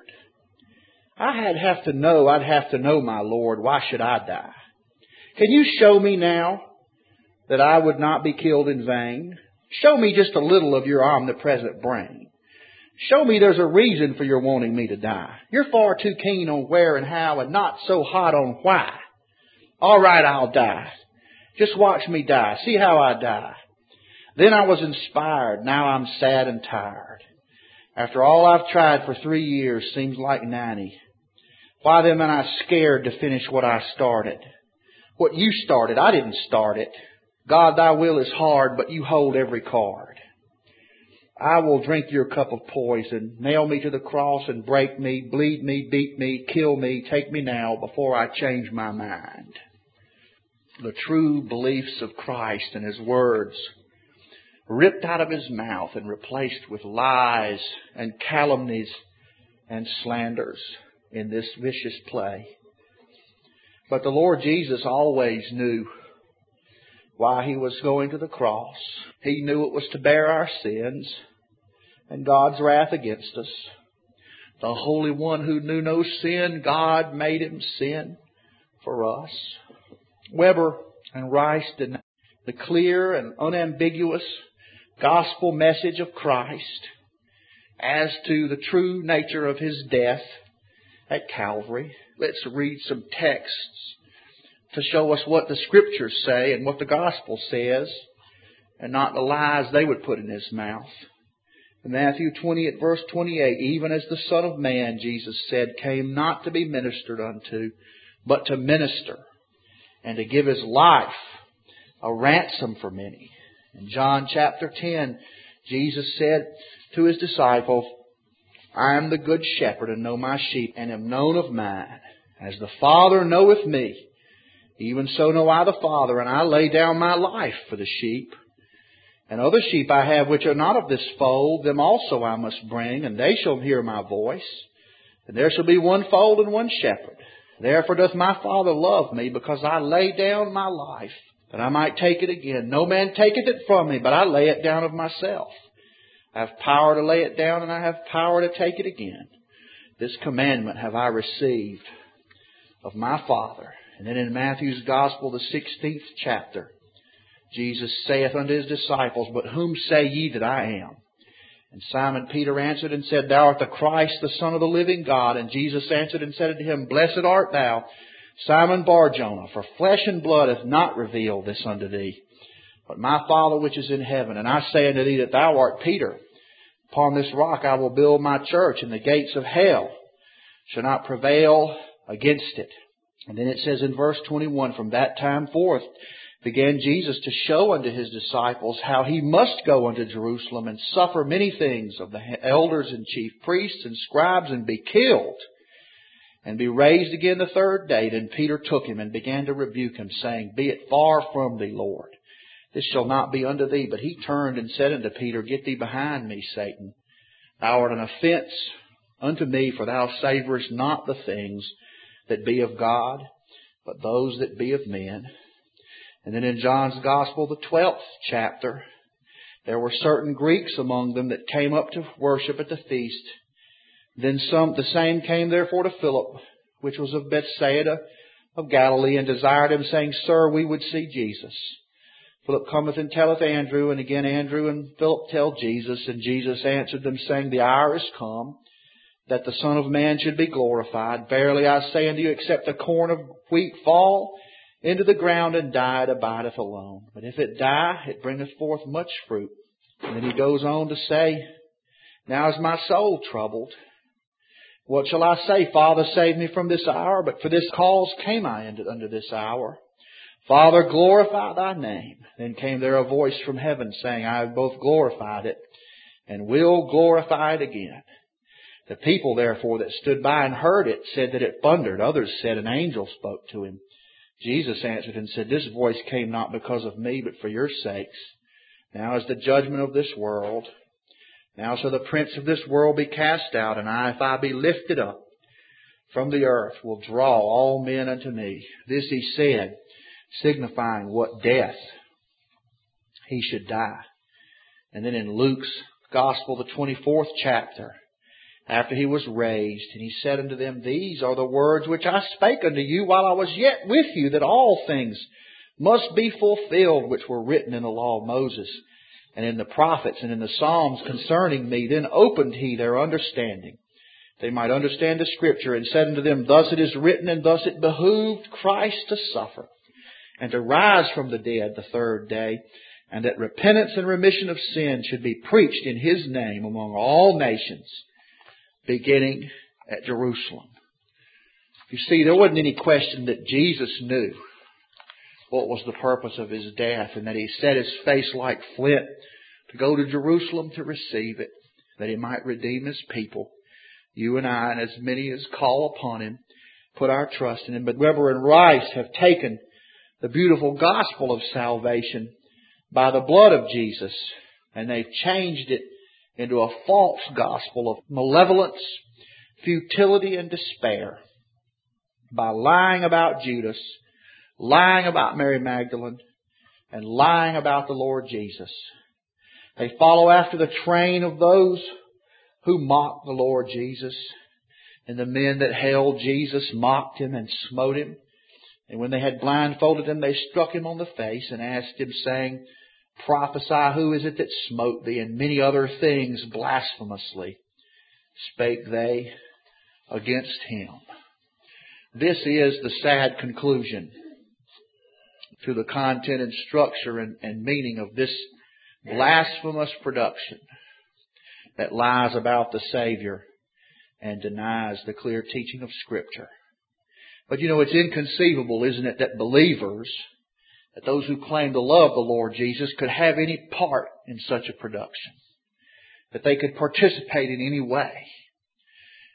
I'd have to know, I'd have to know, my Lord, why should I die? Can you show me now that I would not be killed in vain? Show me just a little of your omnipresent brain. Show me there's a reason for your wanting me to die. You're far too keen on where and how and not so hot on why. All right, I'll die. Just watch me die. See how I die. Then I was inspired. Now I'm sad and tired. After all I've tried for three years seems like ninety. Why then am I scared to finish what I started? What you started, I didn't start it. God, Thy will is hard, but You hold every card. I will drink Your cup of poison. Nail me to the cross and break me, bleed me, beat me, kill me, take me now before I change my mind. The true beliefs of Christ and His words ripped out of His mouth and replaced with lies and calumnies and slanders in this vicious play. But the Lord Jesus always knew why He was going to the cross. He knew it was to bear our sins and God's wrath against us. The Holy One who knew no sin, God made Him sin for us. Weber and Rice denied the clear and unambiguous gospel message of Christ as to the true nature of His death at Calvary. Let's read some texts to show us what the Scriptures say and what the Gospel says, and not the lies they would put in His mouth. In Matthew twenty at verse twenty-eight, even as the Son of Man, Jesus said, came not to be ministered unto, but to minister, and to give His life a ransom for many. In John chapter ten, Jesus said to His disciples, I am the good shepherd, and know my sheep, and am known of mine. As the Father knoweth me, Even so know I the Father, and I lay down my life for the sheep. And other sheep I have which are not of this fold, them also I must bring, and they shall hear my voice. And there shall be one fold and one shepherd. Therefore doth my Father love me, because I lay down my life, that I might take it again. No man taketh it from me, but I lay it down of myself. I have power to lay it down, and I have power to take it again. This commandment have I received of my Father. And then in Matthew's Gospel, the sixteenth chapter, Jesus saith unto His disciples, But whom say ye that I am? And Simon Peter answered and said, Thou art the Christ, the Son of the living God. And Jesus answered and said unto him, Blessed art thou, Simon Bar-Jonah, for flesh and blood hath not revealed this unto thee, but my Father which is in heaven. And I say unto thee that thou art Peter. Upon this rock I will build my church, and the gates of hell shall not prevail against it. And then it says in verse twenty-one, From that time forth began Jesus to show unto His disciples how He must go unto Jerusalem and suffer many things of the elders and chief priests and scribes, and be killed, and be raised again the third day. Then Peter took Him and began to rebuke Him, saying, Be it far from thee, Lord. This shall not be unto thee. But He turned and said unto Peter, Get thee behind me, Satan. Thou art an offence unto me, for thou savourest not the things that be of God, but those that be of men. And then in John's Gospel, the twelfth chapter, there were certain Greeks among them that came up to worship at the feast. Then some, the same came therefore to Philip, which was of Bethsaida of Galilee, and desired him, saying, Sir, we would see Jesus. Philip cometh and telleth Andrew, and again Andrew and Philip tell Jesus. And Jesus answered them, saying, The hour is come, that the Son of Man should be glorified. Verily I say unto you, except the corn of wheat fall into the ground and die, it abideth alone. But if it die, it bringeth forth much fruit. And then He goes on to say, Now is my soul troubled. What shall I say? Father, save me from this hour. But for this cause came I into, unto this hour. Father, glorify Thy name. Then came there a voice from heaven, saying, I have both glorified it, and will glorify it again. The people, therefore, that stood by and heard it said that it thundered. Others said an angel spoke to Him. Jesus answered and said, This voice came not because of me, but for your sakes. Now is the judgment of this world. Now shall the prince of this world be cast out, and I, if I be lifted up from the earth, will draw all men unto me. This He said, signifying what death He should die. And then in Luke's Gospel, the twenty-fourth chapter, after He was raised, and He said unto them, These are the words which I spake unto you while I was yet with you, that all things must be fulfilled which were written in the law of Moses, and in the prophets, and in the Psalms concerning me. Then opened He their understanding, they might understand the Scripture, and said unto them, Thus it is written, and thus it behooved Christ to suffer, and to rise from the dead the third day, and that repentance and remission of sin should be preached in His name among all nations, beginning at Jerusalem. You see, there wasn't any question that Jesus knew what was the purpose of His death, and that He set His face like flint to go to Jerusalem to receive it, that He might redeem His people, you and I, and as many as call upon Him, put our trust in Him. But Weber and Rice have taken the beautiful gospel of salvation by the blood of Jesus, and they've changed it into a false gospel of malevolence, futility, and despair by lying about Judas, lying about Mary Magdalene, and lying about the Lord Jesus. They follow after the train of those who mocked the Lord Jesus, and the men that held Jesus mocked Him and smote Him. And when they had blindfolded Him, they struck Him on the face and asked Him, saying, Prophesy, who is it that smote thee? And many other things blasphemously spake they against Him. This is the sad conclusion to the content and structure and, and meaning of this blasphemous production that lies about the Savior and denies the clear teaching of Scripture. But you know, it's inconceivable, isn't it, that believers, that those who claim to love the Lord Jesus, could have any part in such a production, that they could participate in any way.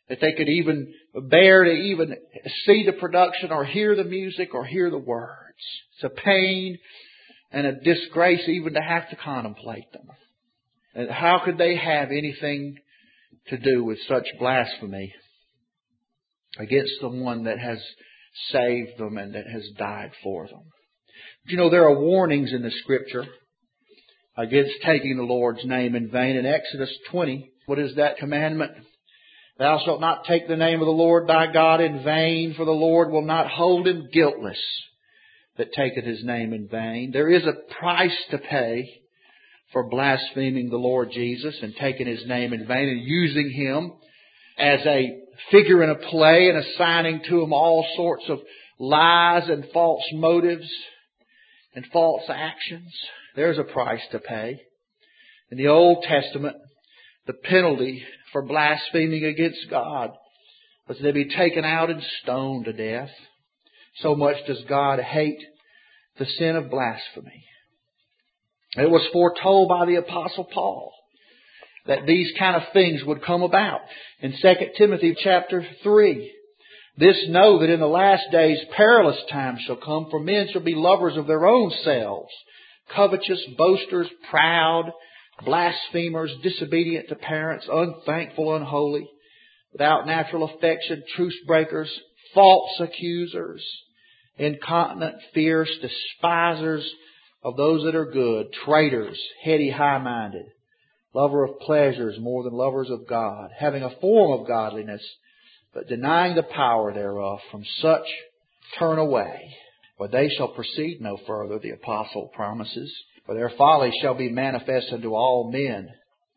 that they could even bear to even see the production or hear the music or hear the words. It's a pain and a disgrace even to have to contemplate them. And how could they have anything to do with such blasphemy against the one that has saved them and that has died for them? But you know, there are warnings in the Scripture against taking the Lord's name in vain. In Exodus twenty, what is that commandment? Thou shalt not take the name of the Lord thy God in vain, for the Lord will not hold him guiltless that taketh his name in vain. There is a price to pay for blaspheming the Lord Jesus and taking his name in vain and using him as a figure in a play and assigning to him all sorts of lies and false motives and false actions. There's a price to pay. In the Old Testament, the penalty for blaspheming against God was they be taken out and stoned to death. So much does God hate the sin of blasphemy. It was foretold by the Apostle Paul that these kind of things would come about. In Second Timothy chapter three, this know that in the last days perilous times shall come, for men shall be lovers of their own selves, covetous, boasters, proud, blasphemers, disobedient to parents, unthankful, unholy, without natural affection, truce breakers, false accusers, incontinent, fierce, despisers of those that are good, traitors, heady, high-minded, lover of pleasures more than lovers of God, having a form of godliness, but denying the power thereof. From such turn away, for they shall proceed no further, the apostle promises. For their folly shall be manifest unto all men.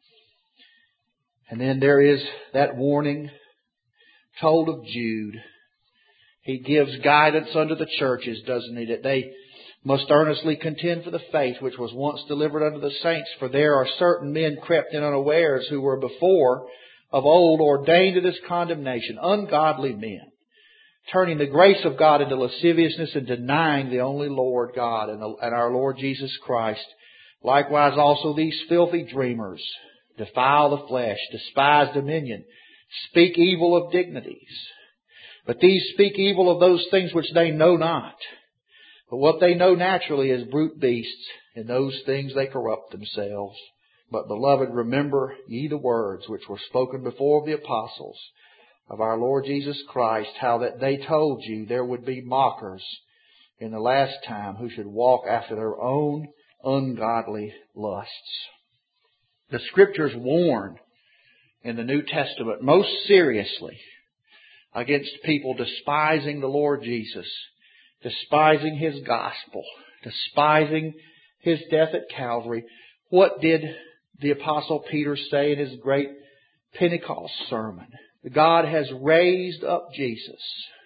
And then there is that warning told of Jude. He gives guidance unto the churches, doesn't he? That they must earnestly contend for the faith which was once delivered unto the saints. For there are certain men crept in unawares, who were before of old ordained to this condemnation, ungodly men, turning the grace of God into lasciviousness and denying the only Lord God and, the, and our Lord Jesus Christ. Likewise also these filthy dreamers defile the flesh, despise dominion, speak evil of dignities. But these speak evil of those things which they know not. But what they know naturally is brute beasts. In those things they corrupt themselves. But beloved, remember ye the words which were spoken before of the apostles of our Lord Jesus Christ, how that they told you there would be mockers in the last time who should walk after their own ungodly lusts. The Scriptures warn in the New Testament most seriously against people despising the Lord Jesus, despising His gospel, despising His death at Calvary. What did the Apostle Peter say in his great Pentecost sermon? God has raised up Jesus,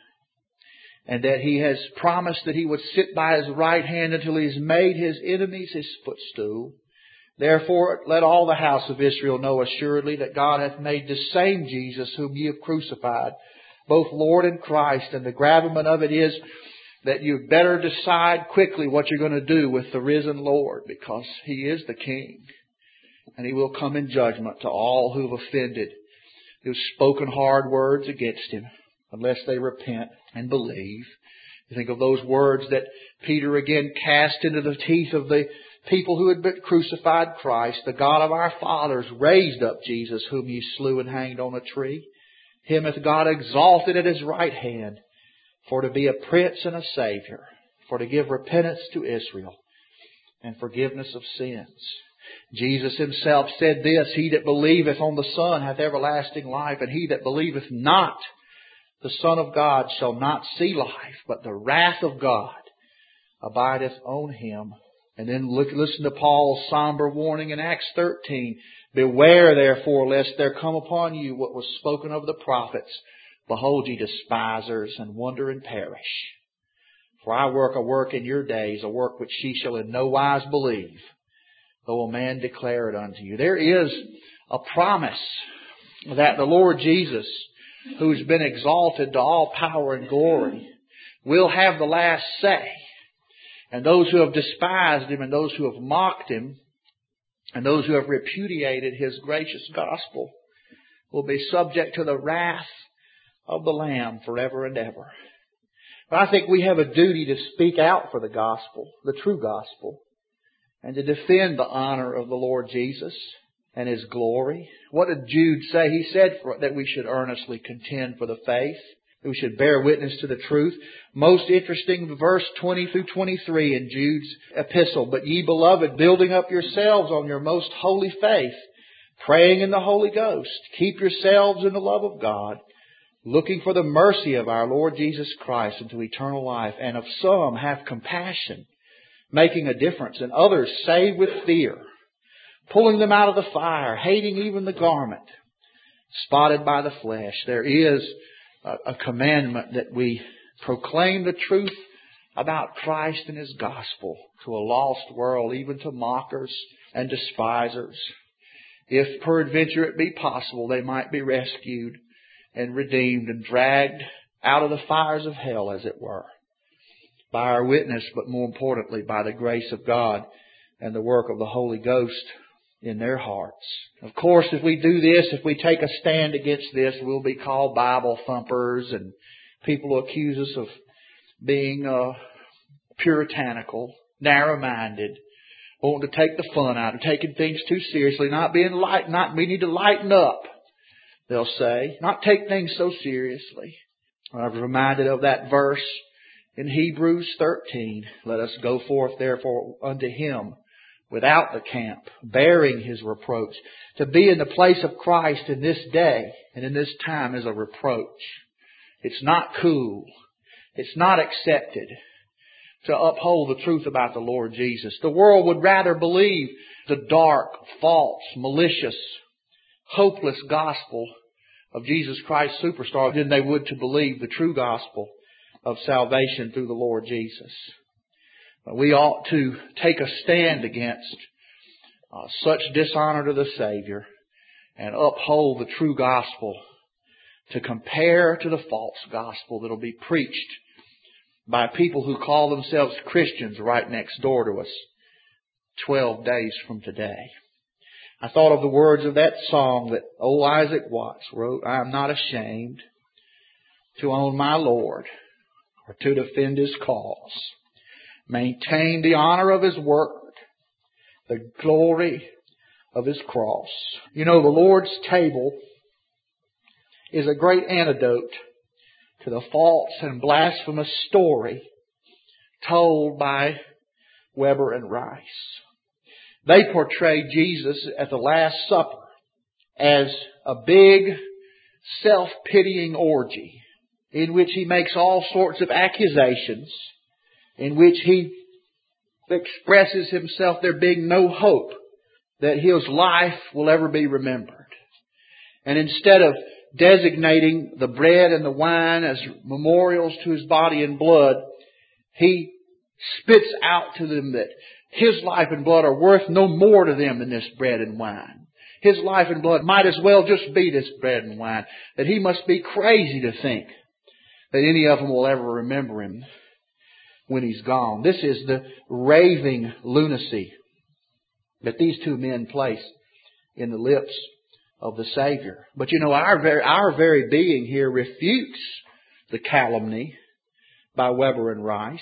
and that He has promised that He would sit by His right hand until He has made His enemies His footstool. Therefore let all the house of Israel know assuredly that God hath made the same Jesus whom ye have crucified, both Lord and Christ. And the gravamen of it is that you better decide quickly what you're going to do with the risen Lord, because He is the King, and He will come in judgment to all who have offended, who've spoken hard words against Him, unless they repent and believe. You think of those words that Peter again cast into the teeth of the people who had been crucified Christ. The God of our fathers raised up Jesus, whom ye slew and hanged on a tree. Him hath God exalted at His right hand, for to be a prince and a Savior, for to give repentance to Israel and forgiveness of sins. Jesus Himself said this, He that believeth on the Son hath everlasting life, and he that believeth not the Son of God shall not see life, but the wrath of God abideth on him. And then look, listen to Paul's somber warning in Acts thirteen. Beware therefore lest there come upon you what was spoken of the prophets. Behold, ye despisers, and wonder and perish. For I work a work in your days, a work which ye shall in no wise believe, though a man declare it unto you. There is a promise that the Lord Jesus, who's been exalted to all power and glory, will have the last say. And those who have despised Him, and those who have mocked Him, and those who have repudiated His gracious gospel, will be subject to the wrath of the Lamb forever and ever. But I think we have a duty to speak out for the gospel, the true gospel, and to defend the honor of the Lord Jesus and His glory. What did Jude say? He said for, that we should earnestly contend for the faith. We should bear witness to the truth. Most interesting, verse twenty through twenty-three in Jude's epistle. But ye beloved, building up yourselves on your most holy faith, praying in the Holy Ghost, keep yourselves in the love of God, looking for the mercy of our Lord Jesus Christ unto eternal life. And of some have compassion, making a difference, and others save with fear, pulling them out of the fire, hating even the garment spotted by the flesh. There is a commandment that we proclaim the truth about Christ and His gospel to a lost world, even to mockers and despisers. If peradventure it be possible, they might be rescued and redeemed and dragged out of the fires of hell, as it were, by our witness, but more importantly, by the grace of God and the work of the Holy Ghost in their hearts. Of course, if we do this, if we take a stand against this, we'll be called Bible thumpers, and people will accuse us of being uh, puritanical, narrow-minded, wanting to take the fun out of taking things too seriously, not being light, not we need to lighten up, they'll say, not take things so seriously. I was reminded of that verse in Hebrews thirteen. Let us go forth therefore unto Him without the camp, bearing His reproach. To be in the place of Christ in this day and in this time is a reproach. It's not cool. It's not accepted to uphold the truth about the Lord Jesus. The world would rather believe the dark, false, malicious, hopeless gospel of Jesus Christ Superstar than they would to believe the true gospel of salvation through the Lord Jesus. We ought to take a stand against uh, such dishonor to the Savior and uphold the true gospel to compare to the false gospel that will be preached by people who call themselves Christians right next door to us twelve days from today. I thought of the words of that song that old Isaac Watts wrote, I am not ashamed to own my Lord or to defend His cause. Maintain the honor of His word, the glory of His cross. You know, the Lord's table is a great antidote to the false and blasphemous story told by Weber and Rice. They portray Jesus at the Last Supper as a big, self-pitying orgy in which He makes all sorts of accusations, in which He expresses Himself there being no hope that His life will ever be remembered. And instead of designating the bread and the wine as memorials to His body and blood, He spits out to them that His life and blood are worth no more to them than this bread and wine. His life and blood might as well just be this bread and wine. That He must be crazy to think that any of them will ever remember Him when He's gone. This is the raving lunacy that these two men place in the lips of the Savior. But you know, our very, our very being here refutes the calumny by Weber and Rice.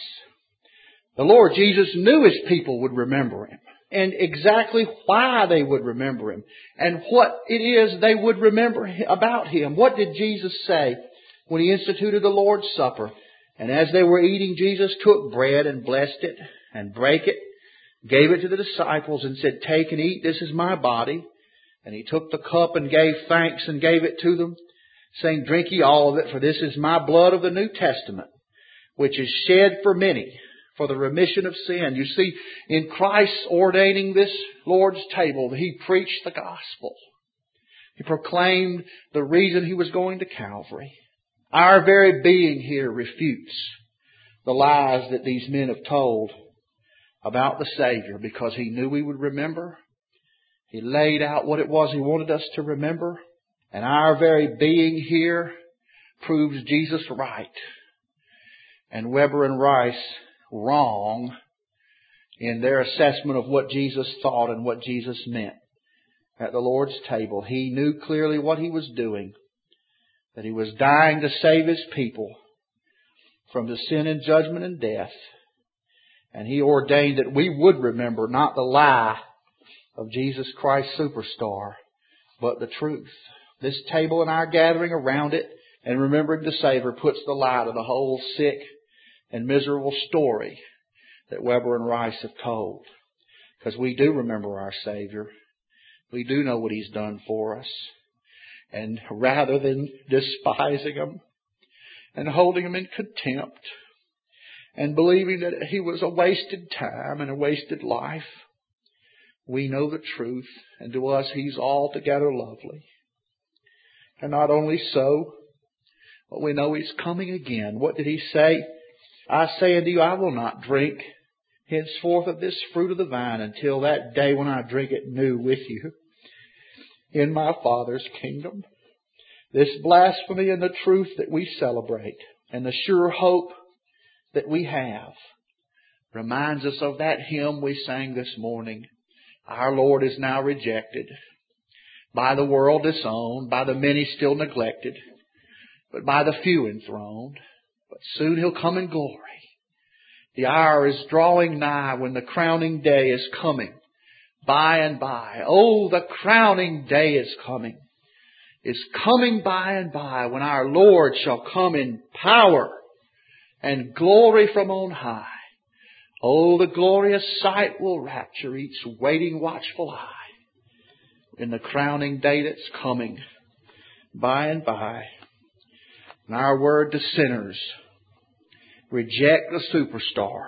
The Lord Jesus knew His people would remember Him, and exactly why they would remember Him, and what it is they would remember about Him. What did Jesus say when He instituted the Lord's Supper? And as they were eating, Jesus took bread and blessed it and brake it, gave it to the disciples and said, take and eat, this is my body. And He took the cup and gave thanks and gave it to them, saying, drink ye all of it, for this is my blood of the New Testament, which is shed for many for the remission of sin. You see, in Christ ordaining this Lord's table, He preached the gospel. He proclaimed the reason He was going to Calvary. Our very being here refutes the lies that these men have told about the Savior, because He knew we would remember. He laid out what it was He wanted us to remember. And our very being here proves Jesus right and Weber and Rice wrong in their assessment of what Jesus thought and what Jesus meant at the Lord's table. He knew clearly what He was doing, that He was dying to save His people from the sin and judgment and death. And He ordained that we would remember not the lie of Jesus Christ Superstar, but the truth. This table and our gathering around it and remembering the Savior puts the light of the whole sick and miserable story that Weber and Rice have told. Because we do remember our Savior. We do know what He's done for us. And rather than despising Him and holding Him in contempt and believing that He was a wasted time and a wasted life, we know the truth, and to us He's altogether lovely. And not only so, but we know He's coming again. What did He say? I say unto you, I will not drink henceforth of this fruit of the vine until that day when I drink it new with you in my Father's kingdom. This blasphemy and the truth that we celebrate and the sure hope that we have reminds us of that hymn we sang this morning. Our Lord is now rejected, by the world disowned, by the many still neglected, but by the few enthroned. But soon He'll come in glory. The hour is drawing nigh when the crowning day is coming by and by. Oh, the crowning day is coming. Is coming by and by when our Lord shall come in power and glory from on high. Oh, the glorious sight will rapture each waiting watchful eye in the crowning day that's coming by and by. And our word to sinners, reject the superstar.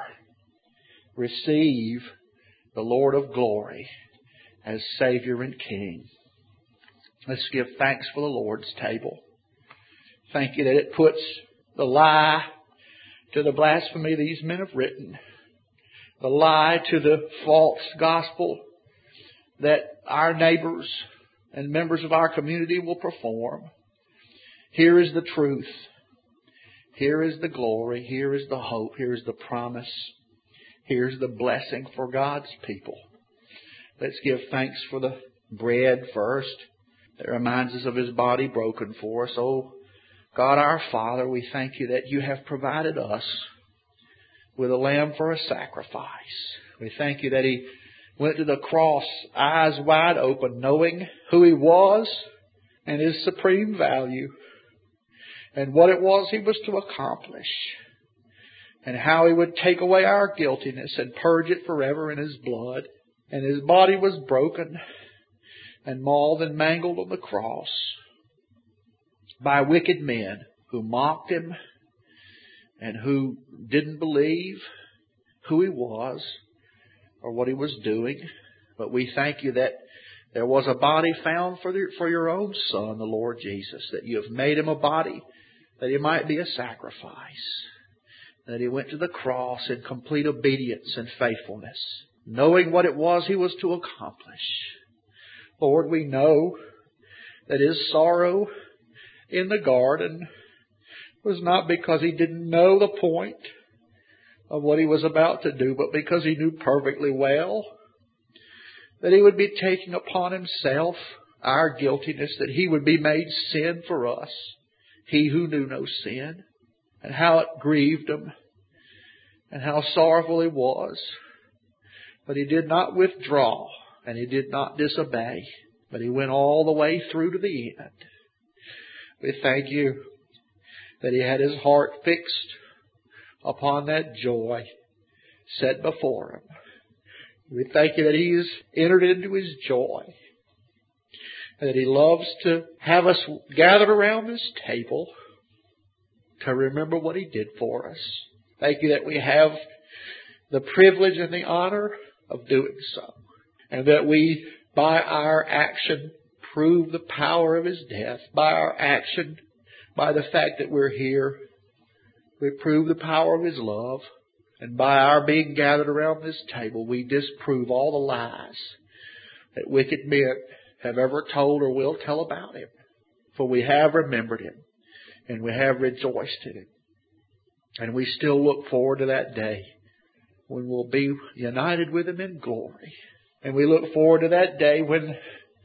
Receive the Lord of glory as Savior and King. Let's give thanks for the Lord's table. Thank You that it puts the lie to the blasphemy these men have written. The lie to the false gospel that our neighbors and members of our community will perform. Here is the truth. Here is the glory. Here is the hope. Here is the promise. Here's the blessing for God's people. Let's give thanks for the bread first. That reminds us of His body broken for us. Oh, God our Father, we thank You that You have provided us with a lamb for a sacrifice. We thank You that He went to the cross eyes wide open, knowing who He was and His supreme value and what it was He was to accomplish and how He would take away our guiltiness and purge it forever in His blood. And His body was broken and mauled and mangled on the cross by wicked men who mocked Him and who didn't believe who He was or what He was doing. But we thank You that there was a body found for, the, for Your own Son, the Lord Jesus, that You have made Him a body that He might be a sacrifice, that He went to the cross in complete obedience and faithfulness, knowing what it was He was to accomplish. Lord, we know that His sorrow in the garden was not because He didn't know the point of what He was about to do, but because He knew perfectly well that He would be taking upon Himself our guiltiness, that He would be made sin for us, He who knew no sin, and how it grieved Him and how sorrowful He was. But He did not withdraw and He did not disobey, but He went all the way through to the end. We thank You that He had His heart fixed upon that joy set before Him. We thank You that He has entered into His joy, and that He loves to have us gathered around this table to remember what He did for us. Thank You that we have the privilege and the honor of doing so, and that we, by our action, prove the power of His death. By our action, by the fact that we're here, we prove the power of His love. And by our being gathered around this table, we disprove all the lies that wicked men have ever told or will tell about Him. For we have remembered Him, and we have rejoiced in Him. And we still look forward to that day when we'll be united with Him in glory. And we look forward to that day when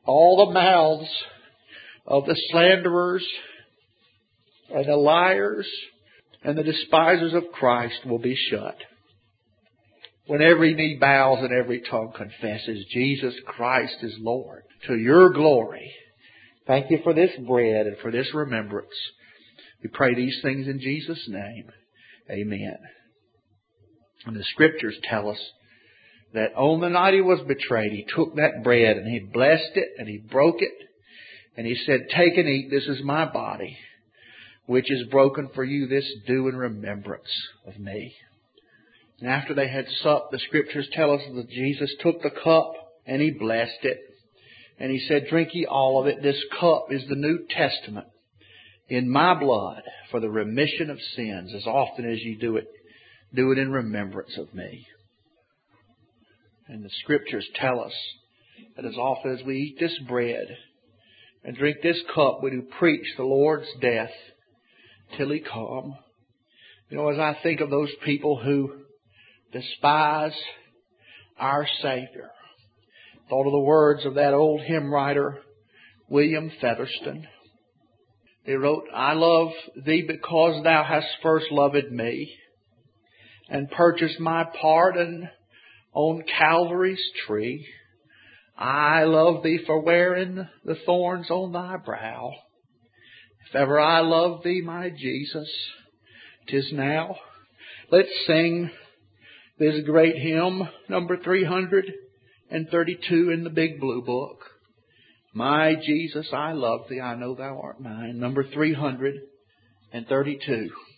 all the mouths of the slanderers and the liars and the despisers of Christ will be shut. When every knee bows and every tongue confesses Jesus Christ is Lord, to your glory. Thank you for this bread and for this remembrance. We pray these things in Jesus' name. Amen. And the Scriptures tell us that on the night He was betrayed, He took that bread and He blessed it and He broke it. And He said, take and eat, this is my body, which is broken for you. This do in remembrance of me. And after they had supped, the Scriptures tell us that Jesus took the cup and He blessed it. And He said, drink ye all of it. This cup is the New Testament in my blood for the remission of sins. As often as you do it, do it in remembrance of me. And the Scriptures tell us that as often as we eat this bread and drink this cup, we do preach the Lord's death till He come. You know, as I think of those people who despise our Savior, thought of the words of that old hymn writer, William Featherston. He wrote, I love Thee because Thou hast first loved me, and purchased my pardon on Calvary's tree. I love Thee for wearing the thorns on Thy brow. If ever I love Thee, my Jesus, 'tis now. Let's sing this great hymn, number three hundred thirty-two in the Big Blue Book. My Jesus, I love Thee, I know Thou art mine. Number three hundred thirty-two.